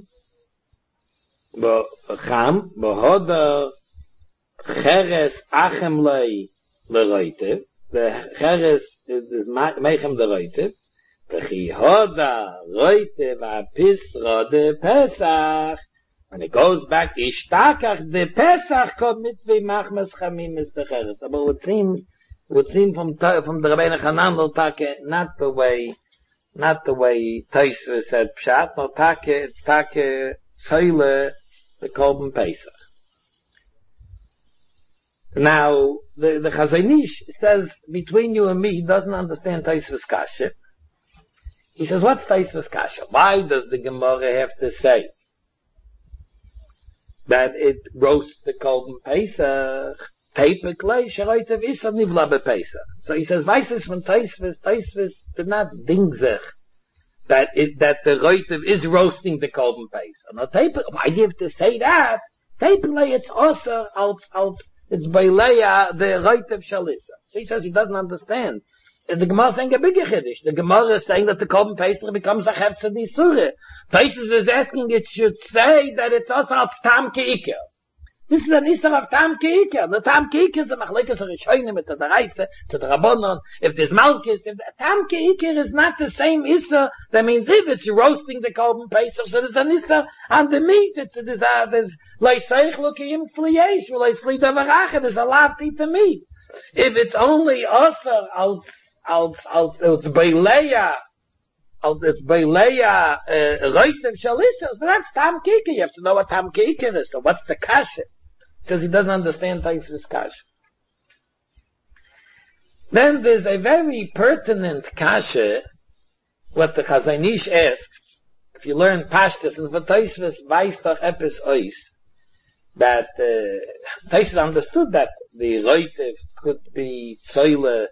b'cham b'hoda cheres achem lei leroitev. The cheres is meichem the roitev. V'chi hoda roitev apisra de Pesach. When it goes back, ishtakach de Pesach kom mitvi machmas chamim is the cheres. But it would seem from the Rabbeinu Chananel take not the way Tosfos said pshat, no take it's take soile the Korban Pesach. Now the Chazon Ish says between you and me, he doesn't understand Tosfos kasha. He says, what's Tosfos kasha? Why does the Gemara have to say that it roasts the Korban Pesach? Typically, Sheroitev is a nivla bePesach. So he says, weiss von Tosfos did not ding sich that the Reitev is roasting the Korban Pesach. Now, why do you have to say that? Typically, it's also it's Beileya the Reitev Shalisa. So he says he doesn't understand. The Gemara is saying a bigger chiddush. The Gemara is saying that the Korban Pesach becomes a Hefzer D'Isura. Tosfos is asking it should say that it's also als Tam Ke'iker. This is an Isser of Tam Ke'iker. The Tam Ke'iker is a Machlekes HaRishonim, it's a Daraisa, it's a Rabbanon. If there's Malchus, if the Tam Ke'iker is not the same Isser, that means if it's roasting the Korban Pesach, so there's an Isser on the meat, there's Leiseich Lukiyim Fliyesh, Leisli Davaracha, there's a lot to eat the meat. If it's only Osser, it's Beileya, it's Beileya, Reitev Shalisa, so that's Tam Ke'iker. You have to know what Tam Ke'iker is, so what's the kasha? Because he doesn't understand Tosfos kasha. Then there's a very pertinent kasha, what the Chazon Ish asks. If you learn Pashtus, and for Tosfos weiß doch epis ois, that Tosfos understood that the Reitev could be Tzoyle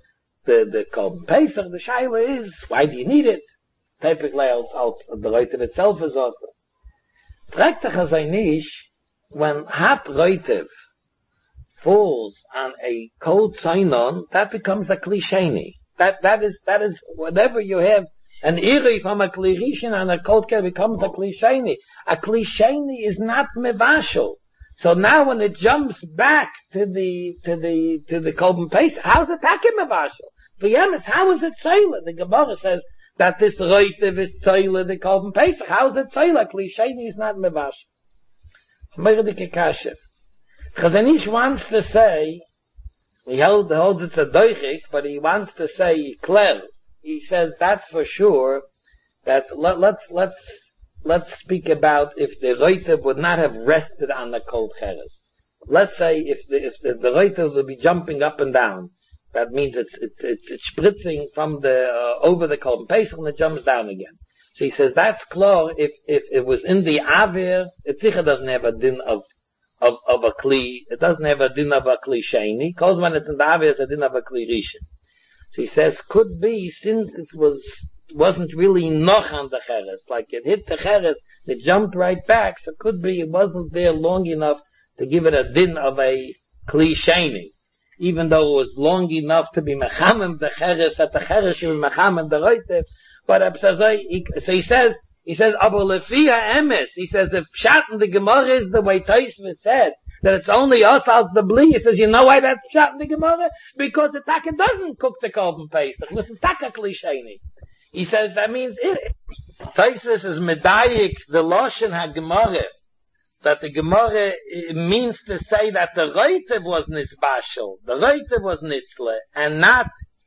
the Korban Pesach, the Shaila is, why do you need it? Typically, the Reutev itself is also. Fragt dich also nicht, when Hap Reutev falls on a cold Zainon, that becomes a Klisheni. That is, whatever you have, an iri from a Klirishin and a cold Kel becomes a Klisheni. A Klisheni is not Mevashel. So now when it jumps back to the Korban Pesach, how's it taking Mevashel? For Yemes, how is it Tzayla? The Gemara says that this Reutev is Tzayla, the Korban Pesach. How is it Tzayla? Klisheni is not Mevashel. Meirdike Kashev. Chazanish wants to say, he holds it's a doichik, but he wants to say, he clears. He says that's for sure, that let's speak about if the Reutev would not have rested on the cold cheres. Let's say if the Reutev would be jumping up and down, that means it's spritzing from over the Korban Pesach and it jumps down again. So he says that's klar, if it was in the Avir, it sicher doesn't have a din of a kli, it doesn't have a din of a kli sheni, because when it's in the Avir, it's a din of a kli rishon. So he says, could be, since it wasn't really noch on the cheres, like it hit the cheres, it jumped right back, so could be it wasn't there long enough to give it a din of a kli sheni. Even though it was long enough to be mechamim the cheres, that the cheres should be mechamim the Reutev, but so he says, aber lefia emes, he says, if pshat in the Gemara is the way Tosfos said, that it's only us as the bli, he says, you know why that's pshat in the Gemara? Because the taka doesn't cook the Korban Pesach, this is taka klisheni. He says, that means Tosfos is medayik, the Lashon HaGemara, that the Gemara means to say that the Reutev was nitzbashel, the Reutev was nitzle, and not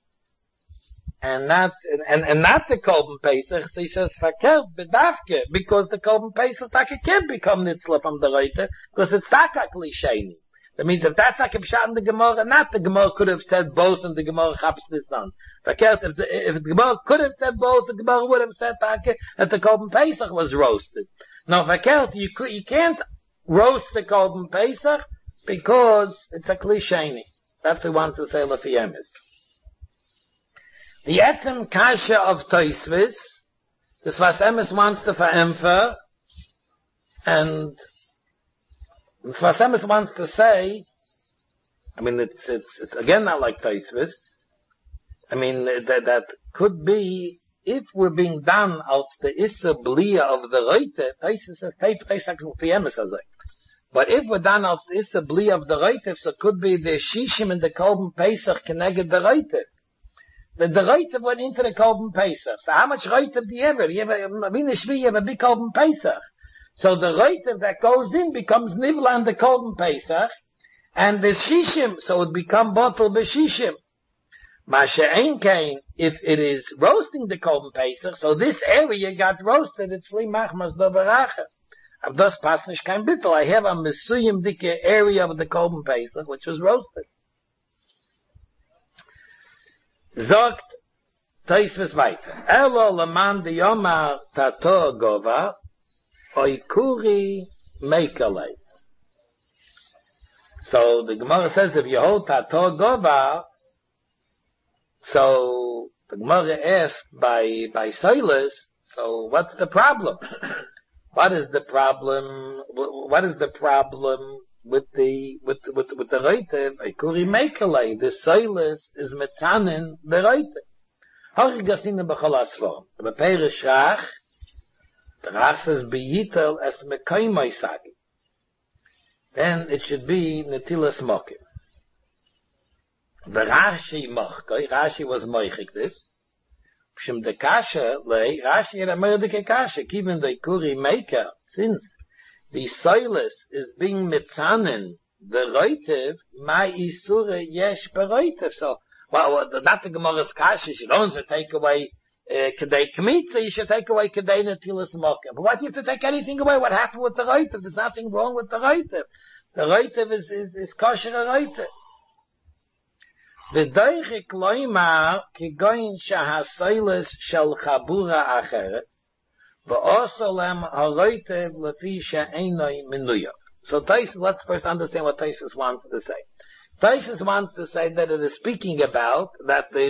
the Korban Pesach. So he says, fakert bedavke, because the Korban Pesach taka can't become nitzla from the Reutev, because it's taka klisheni. That means if that's taka pshat in the Gemara, not the Gemara could have said both, and the Gemara chaps this on. Fakert, if the Gemara could have said both, the Gemara would have said taka that the Korban Pesach was roasted. Now, fakert, you can't roast the Korban Pesach because it's a klisheni. That's what he wants to say lefi emes. The etzem kasha of Tosfos, this was Emes wants to verämpfer, and this was Emes wants to say, I mean, it's again not like Tosfos. I mean, that could be, if we're being done als the Issa Blia of the Reutev, Tosfos says, Emes as but if we're done als the Issa Blia of the Reutev, so it could be the Shishim and the Korban Pesach connected the Reutev. The Reutev went into the Korban Pesach. So how much Reutev do you have? You have a big Korban Pesach. So the Reutev that goes in becomes Nivla and the Korban Pesach, and the Shishim, so it become bottle b'Shishim. Masha Einkein, if it is roasting the Korban Pesach, so this area got roasted, it's Li Machmas Doberacha. Of das passt nicht kein Bittel. I have a Mesuyim dicke area of the Korban Pesach, which was roasted. Sagt Tosfos weiter. Elo leman de yomar tato gova oikuri meikale. So the Gemara says if you hold tato gova, so the Gemara asked by Silas, so what's the problem? What is the problem? What is the problem with the Reutev? Ikuri meikale. The Silas is metzanin the Reutev. Hoch gasinen bechol asvar. The Perish Rach, the Rach says beyitel es mekoymai sagi. Then it should be netilas mokim. The Rashi mochkoi, Rashi was moichik this. Pshim de kasha lei, Rashi had a merdike kasha, given the Ikuri meika, since the Silas is being mitzanin, the Reutev, my isure yesh beReutev. So, well, not the Gemara's kasha, she don't take away kedei kmitza, you should take away kedei netilas mokim. But what do you have to take anything away? What happened with the Reutev? There's nothing wrong with the Reutev. The Reutev is kosher Reutev. The doichik loimar ki goyin shahasilas shel chabura acheret, v'oso lem haReutev lefi she'enoi menuyav. So let's first understand what Tosfos wants to say. Taisus wants to say that it is speaking about that the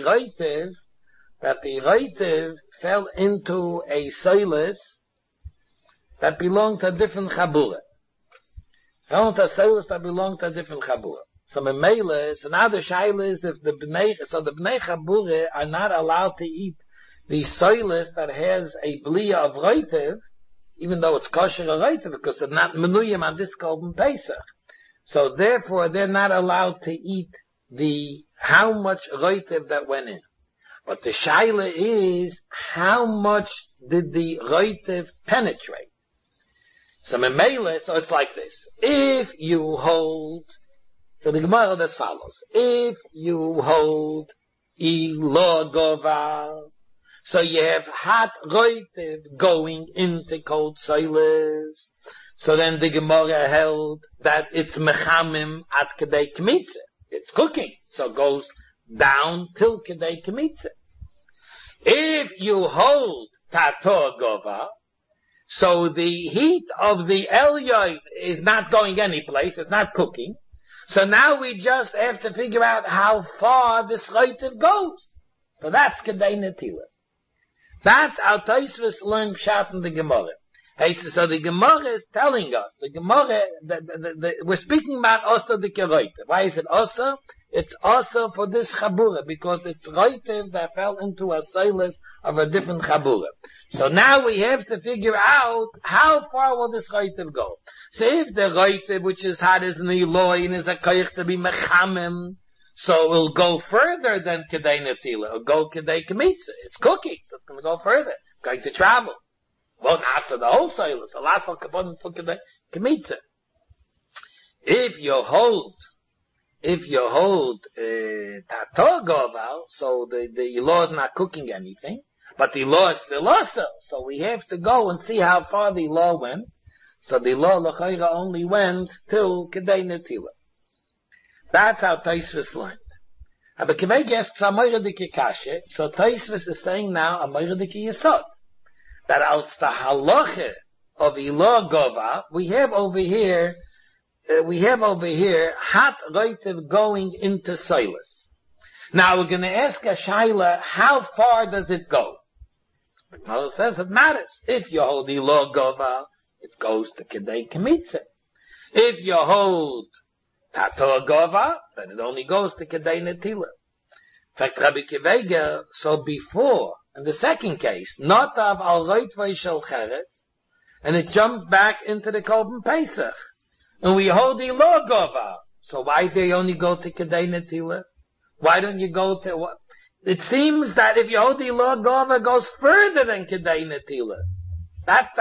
Reitiv fell into a soilus that belonged to a different Chabura. Fell into a soilus that belonged to a different Chabura. So Memele, so now the Shaila is if the Bnei Chabura are not allowed to eat the soilus that has a Blia of Reitiv, even though it's kosher or Reitiv, because they're not menuyim on this Korban Pesach. So therefore, they're not allowed to eat how much Reitiv that went in. But the Shaila is, how much did the Reitiv penetrate? So Memele, so it's like this. If you hold, so the Gemara as follows. If you hold Ilo Gova, so you have hot Reitiv going into cold soilers. So then the Gemara held that it's mechamim at kedei kmitze. It's cooking, so it goes down till kedei kmitze. If you hold tator gova, so the heat of the elyon is not going anyplace, it's not cooking. So now we just have to figure out how far this reitiv goes. So that's kedei netila. That's how Tosfos learned pshat in the Gemara. Hey, so the Gemara is telling us, we're speaking about also the Keroitiv. Why is it also? It's also for this Chabura, because it's Reitiv that fell into a soilus of a different Chabura. So now we have to figure out how far will this Reitiv go. So if the Reitiv, which is hot as Niloi and is a Koich to be Mechamim, so it will go further than Kedei Netila. It will go Kedei Kemitza. It's cooking, so it's going to go further. It's going to travel. Won't answer the whole soilus. Alas al kabon for Kedei Kemitza. If you hold Tator Goval, so the law is not cooking anything, but the law is still also. So we have to go and see how far the law went. So the law l'chayra only went till Kedei Netila. That's how Tosfos learned. Aber Kivay asks a Moiradiki Kashe, so Tosfos is saying now a Moiradiki Yesod. That als the halacha of Ilo Gova, we have over here hot reitiv going into soilus. Now we're going to ask a Shaila, how far does it go? The Gemara says it matters. If you hold Ilo Gova, it goes to Kedei Kemitze. If you hold Tator Gova, then it only goes to Kedei Netila. In fact, Rabbi Kivega, so before, in the second case, not of al reitvay shel cheres, and it jumped back into the Korban Pesach, and we hold the Ilo Gova. So why do you only go to Kedei Netila? Why don't you go to what? It seems that if you hold the Ilo Gova, it goes further than Kedei Netila. That's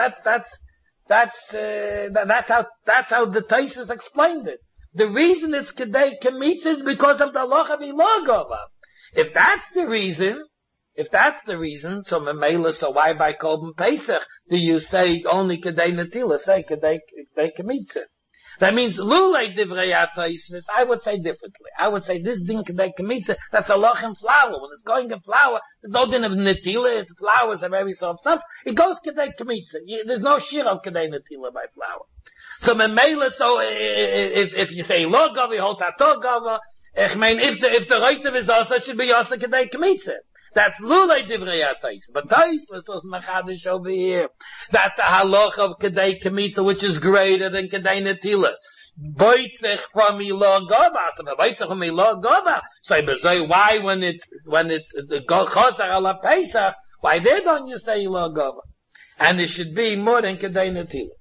how the Tosfos explained it. The reason it's Kedei Kemitz is because of the loch of Ilo Gova. If that's the reason, so Memela, so why by Korban Pesach do you say only Kedei Netila, say Kedei Kemitz? That means Lulei Divrei HaTosfos, I would say differently. I would say this din Kedei Kemitz, that's a loch in flour. When it's going in flour, there's no din of Netila, the flowers are very soft stuff. It goes Kedei Kemitz. There's no shir of Kedei Netila by flour. So Memela, so if you say Lo Gova, you hold Tator Gova, if the reitiv is also, it should be also Kedei Kemitz. That's Lulei Divrei HaTosfos. But Tosfos was machadish over here that the halach of Kedei Kemitz, which is greater than Kedei Netila, boitzech from Ilo Gova. So boitzech from Ilo Gova. So why when it's chosar ala Pesach, why there don't you say Ilo Gova? And it should be more than Kedei Netila.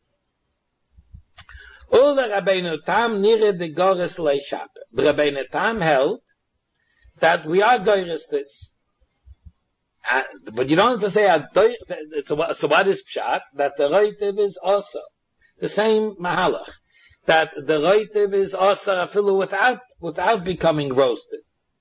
Ule Rabbeinu Tam nire de gores lei shape. Rabbeinu Tam held that we are goyres this. But you don't have to say, so what is pshat? That the reitiv is also the same mahalach. That the reitiv is also afilu without becoming roasted.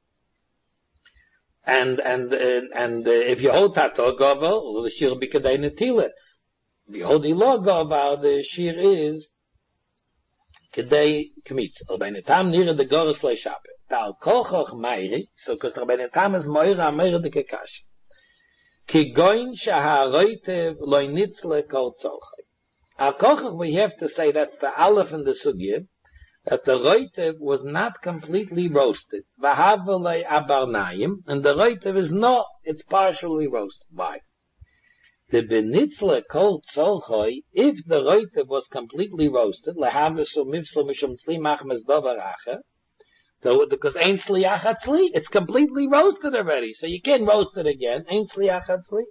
And if you hold Tator Gova, the shir will be Kedei Netila. If you hold Ilo Gova, the shir is Kedei Kemitz. Rabbeinu Tam nire de gores lei shape. Tal kochoch meiri, so because Rabbeinu Tam is meira de kekash. Ki goin shaha reitiv loy nitzle kol tzolchay. Al kochoch we have to say that's the aleph in the sugya, that the roitev was not completely roasted. V'havelei abarnayim, and the roitev is not, it's partially roasted. Why? The benitzle kol tzolchoi, if the roitev was completely roasted, lehavesu mivsel mishum tzli machmes dover acher, so because ein sliach hatzli, it's completely roasted already, so you can't roast it again, ein sliach hatzli.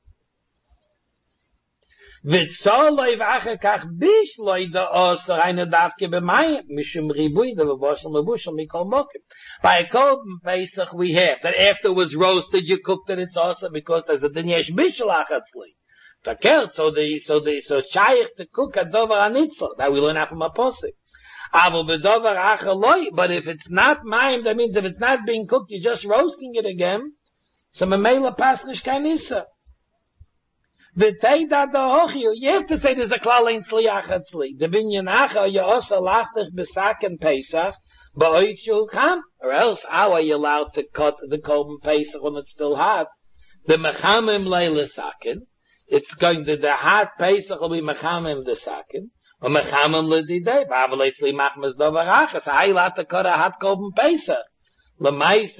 V'tzoloi v'acher kach bishloi da oser eine davke b'mayim, mishum ribui da v'boshel mebushel mikol mokim. By a Korban Pesach we have that after it was roasted, you cooked it, it's also because there's a dinyesh bishlach hatzli. So it's shaykh to cook a dover anitzl. That we learn out from a posik. But if it's not mayim, that means if it's not being cooked, you're just roasting it again. So memela pasnish kainisa. You have to say there's a klal ein sliach hatzli. The binyan acha you also lachtich besak and Pesach, ba'oit shulchan, or else how are you allowed to cut the Korban Pesach when it's still hot? The mechamim leila sakin. It's going to the hot Pesach will be mechamim the sakin. Or mechamim l'didei. V'avalei tzli machmas dover achas. How you allowed to cut a hot Korban Pesach? L'maise,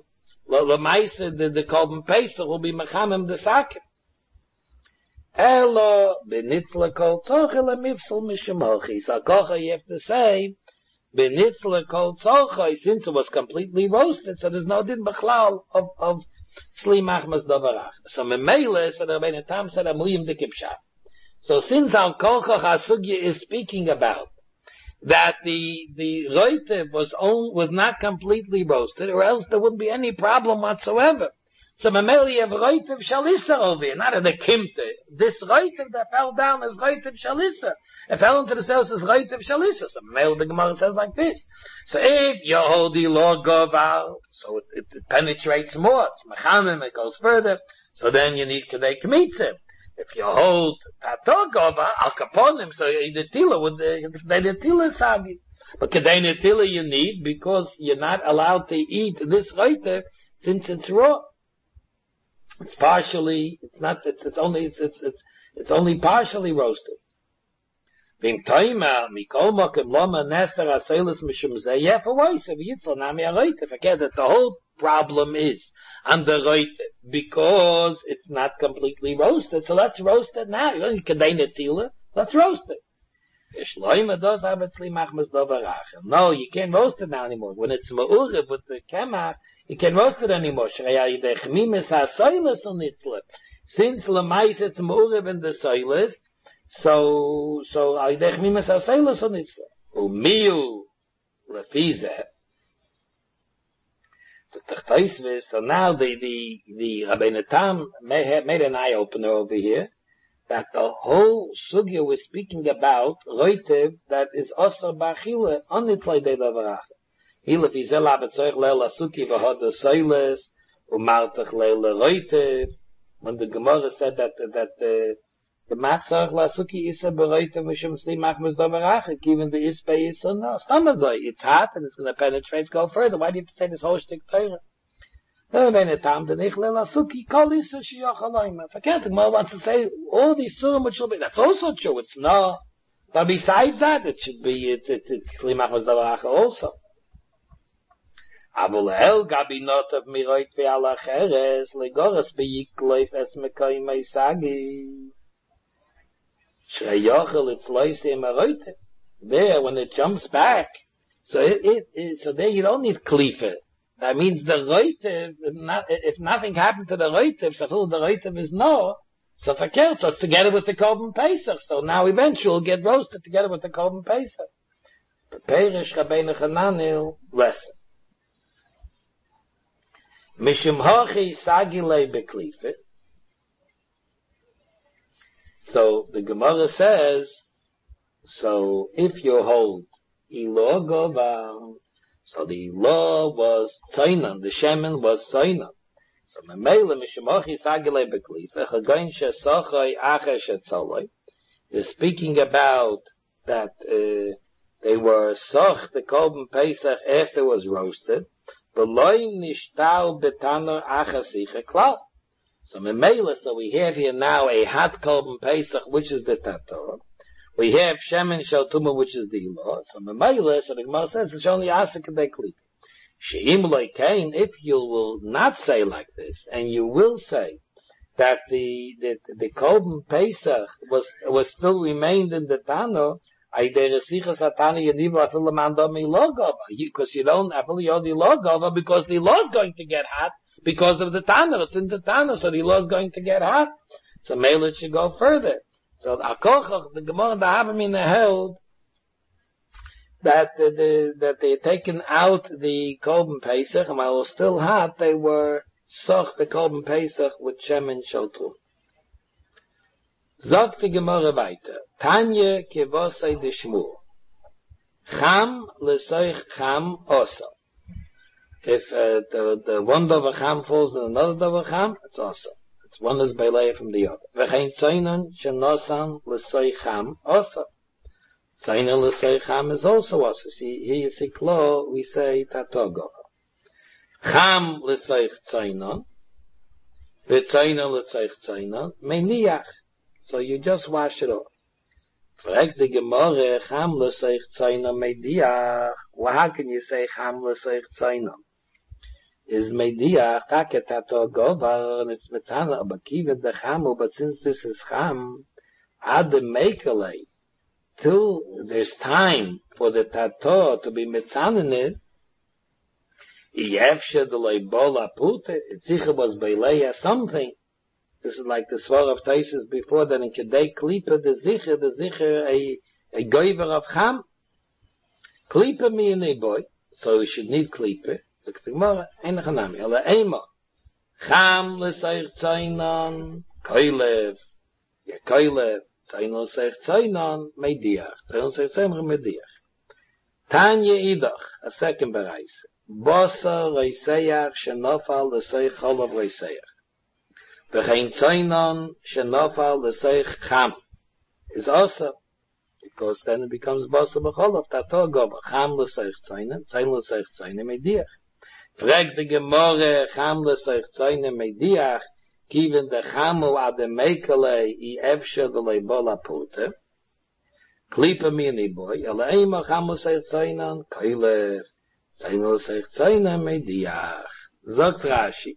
the Korban Pesach will be mechamim the sakin. Elo, benitzle kol tzorche lemivsel mishemochi. So kocha you have to say, benitzle kol tzorche, since it was completely roasted, so there's no din b'chlal of Sli machmas dovarach. So memele said Rabbeinu Tam said amuyim dekipshat. So since Al Kolchach Hasugya is speaking about that the roitev was not completely roasted, or else there wouldn't be any problem whatsoever. So memele you have roitev shalisa over here, not in the kimte. This roitev that fell down is roitev shalisa. It fell into the cells as roitev shalisa. So memele the Gemara says like this. So if you hold the law goval, so it penetrates more. It's mechamim, it goes further. So then you need kedei kmitzim. If you hold tato goval, al kaponim, so the tila would, the tila sagi. But kedei netila you need because you're not allowed to eat this roitev since it's raw. It's partially, it's only partially roasted. Being toima mikol mokem loma neser aselis mishum zeh yefawoyse v'yitzla nami aroite. Forget that the whole problem is on the roite because it's not completely roasted. So let's roast it now. You don't need kedei netila. Let's roast it. Yeshloima does have etzli machmas dover achel. No, you can't roast it now anymore. When it's ma'urev with the kemach, you can't roast it anymore. Shrei yidei chmimis ha-soilis unitzla. Since lemais it's ma'urev in the soilis, so aydech mimas asaylos on it. Umiu lefize. So now the Rabbeinu Tam made an eye opener over here that the whole sugya was speaking about roitev that is also bachile on it like de lavarach. Hile fize lavetzoich leila suki v'hod asaylos umartach leila roitev. When the Gemara said that the matzach lasuki isa bereite mishum sli machmas doverach, given the ispe is so no. It's hot and it's going to penetrate, go further. Why do you have to say this whole shtick Torah? Forget the Gemara wants to say all these surim which will be. That's also true. It's no. But besides that, it should be it's sli machmas doverach also. Avol el gabi not of miroit ve'ala cheres legoras beyikloif es mekoy meisagi. Shreyochel it's loisim aroite. There, when it jumps back, so so there you don't need klife. That means the roitev, if nothing happened to the roitev, so the roitev is no, so verkehrt, so it's together with the Korban Pesach. So now eventually it'll get roasted together with the Korban Pesach. The Perish Rabbeinu Hananel lesson. Mishum hochi sagile beklife. So the Gemara says, so if you hold ilo govam, so the law was tzainan, the shemen was tzainan. So memele mishum hochi sagile beklife, chagoin shesochoi acher shetzoloi. They're speaking about that they were soch the Korban Pesach after it was roasted. So we have here now a hot Korban Pesach, which is the tator. We have Shemin Shel Tumah, which is the law. So the Meilah, so the Gemara says, it's only Asik and Dekli. She'im Loikain, if you will not say like this, and you will say that the Korban Pesach was still remained in the Tano, because you don't have the logova, because the law is going to get hot because of the Tano. It's in the Tano, so the law is going to get hot. So Meilah should go further. So the Gemara, the Havamina held that they taken out the Korban Pesach, and while it was still hot, they were soch the Korban Pesach with Shemin Shel Tumah. Sagt die Gemara weiter. Tanya kevosei de Shmuel. Cham lesoich cham osa. If the one dover cham falls in another dover cham, it's osa. It's one is beilei from the other. V'chein tzoinon shenosan lesoich cham osa. Tzoinon lesoich cham is also osa. See, here you see klo, we say tatogova. Cham lesoich tzoinon. V'tzoinon lesoich tzoinon. Meniach. So you just wash it off. Frag the Gemara, cham l'seich tzayna mediach. Well, how can you say cham l'seich tzayna? Is mediach, taketato govar, and it's metana, but kivet the chamu, but since this is cham, add the mekele, till there's time for the tato to be metzana in it, yefshe de leibola pute, it sicher was beileya something. This is like the Svar of Taisus before, that in Kedei Klipa, the Zicher, a goiver of Cham. Klipa mi in a boy, so we should need Klipa. So K'tigmora, Einach Hanami, Ala Eima. Cham l'seich tzaynon, koilev, ya koilev, tzaynon l'seich tzaynon, mediach, tzaynon l'seich tzaynon, mediach. Tanya idach, a second bereise. Bosa reiseach, shenofal l'seich cholav reiseach. V'chein tzaynon shenofal l'seich cham is also, because then it becomes basa b'cholav tato gova cham l'seich tzaynon, tzayn l'seich tzaynon mediach. Frag the Gemara, cham l'seich tzaynon mediach, given the chamu ad the mekele I efshe de leibola pute, klipa mini boy, ala eima cham l'seich tzaynon, koilev, tzayn l'seich tzaynon mediach. Zogt Rashi.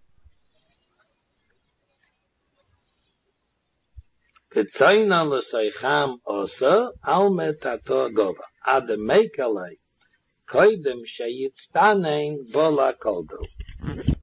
V'tzaynon l'seicham osa, alme tato gova. Ad mekele, koidem sheyitztanein bola koldo.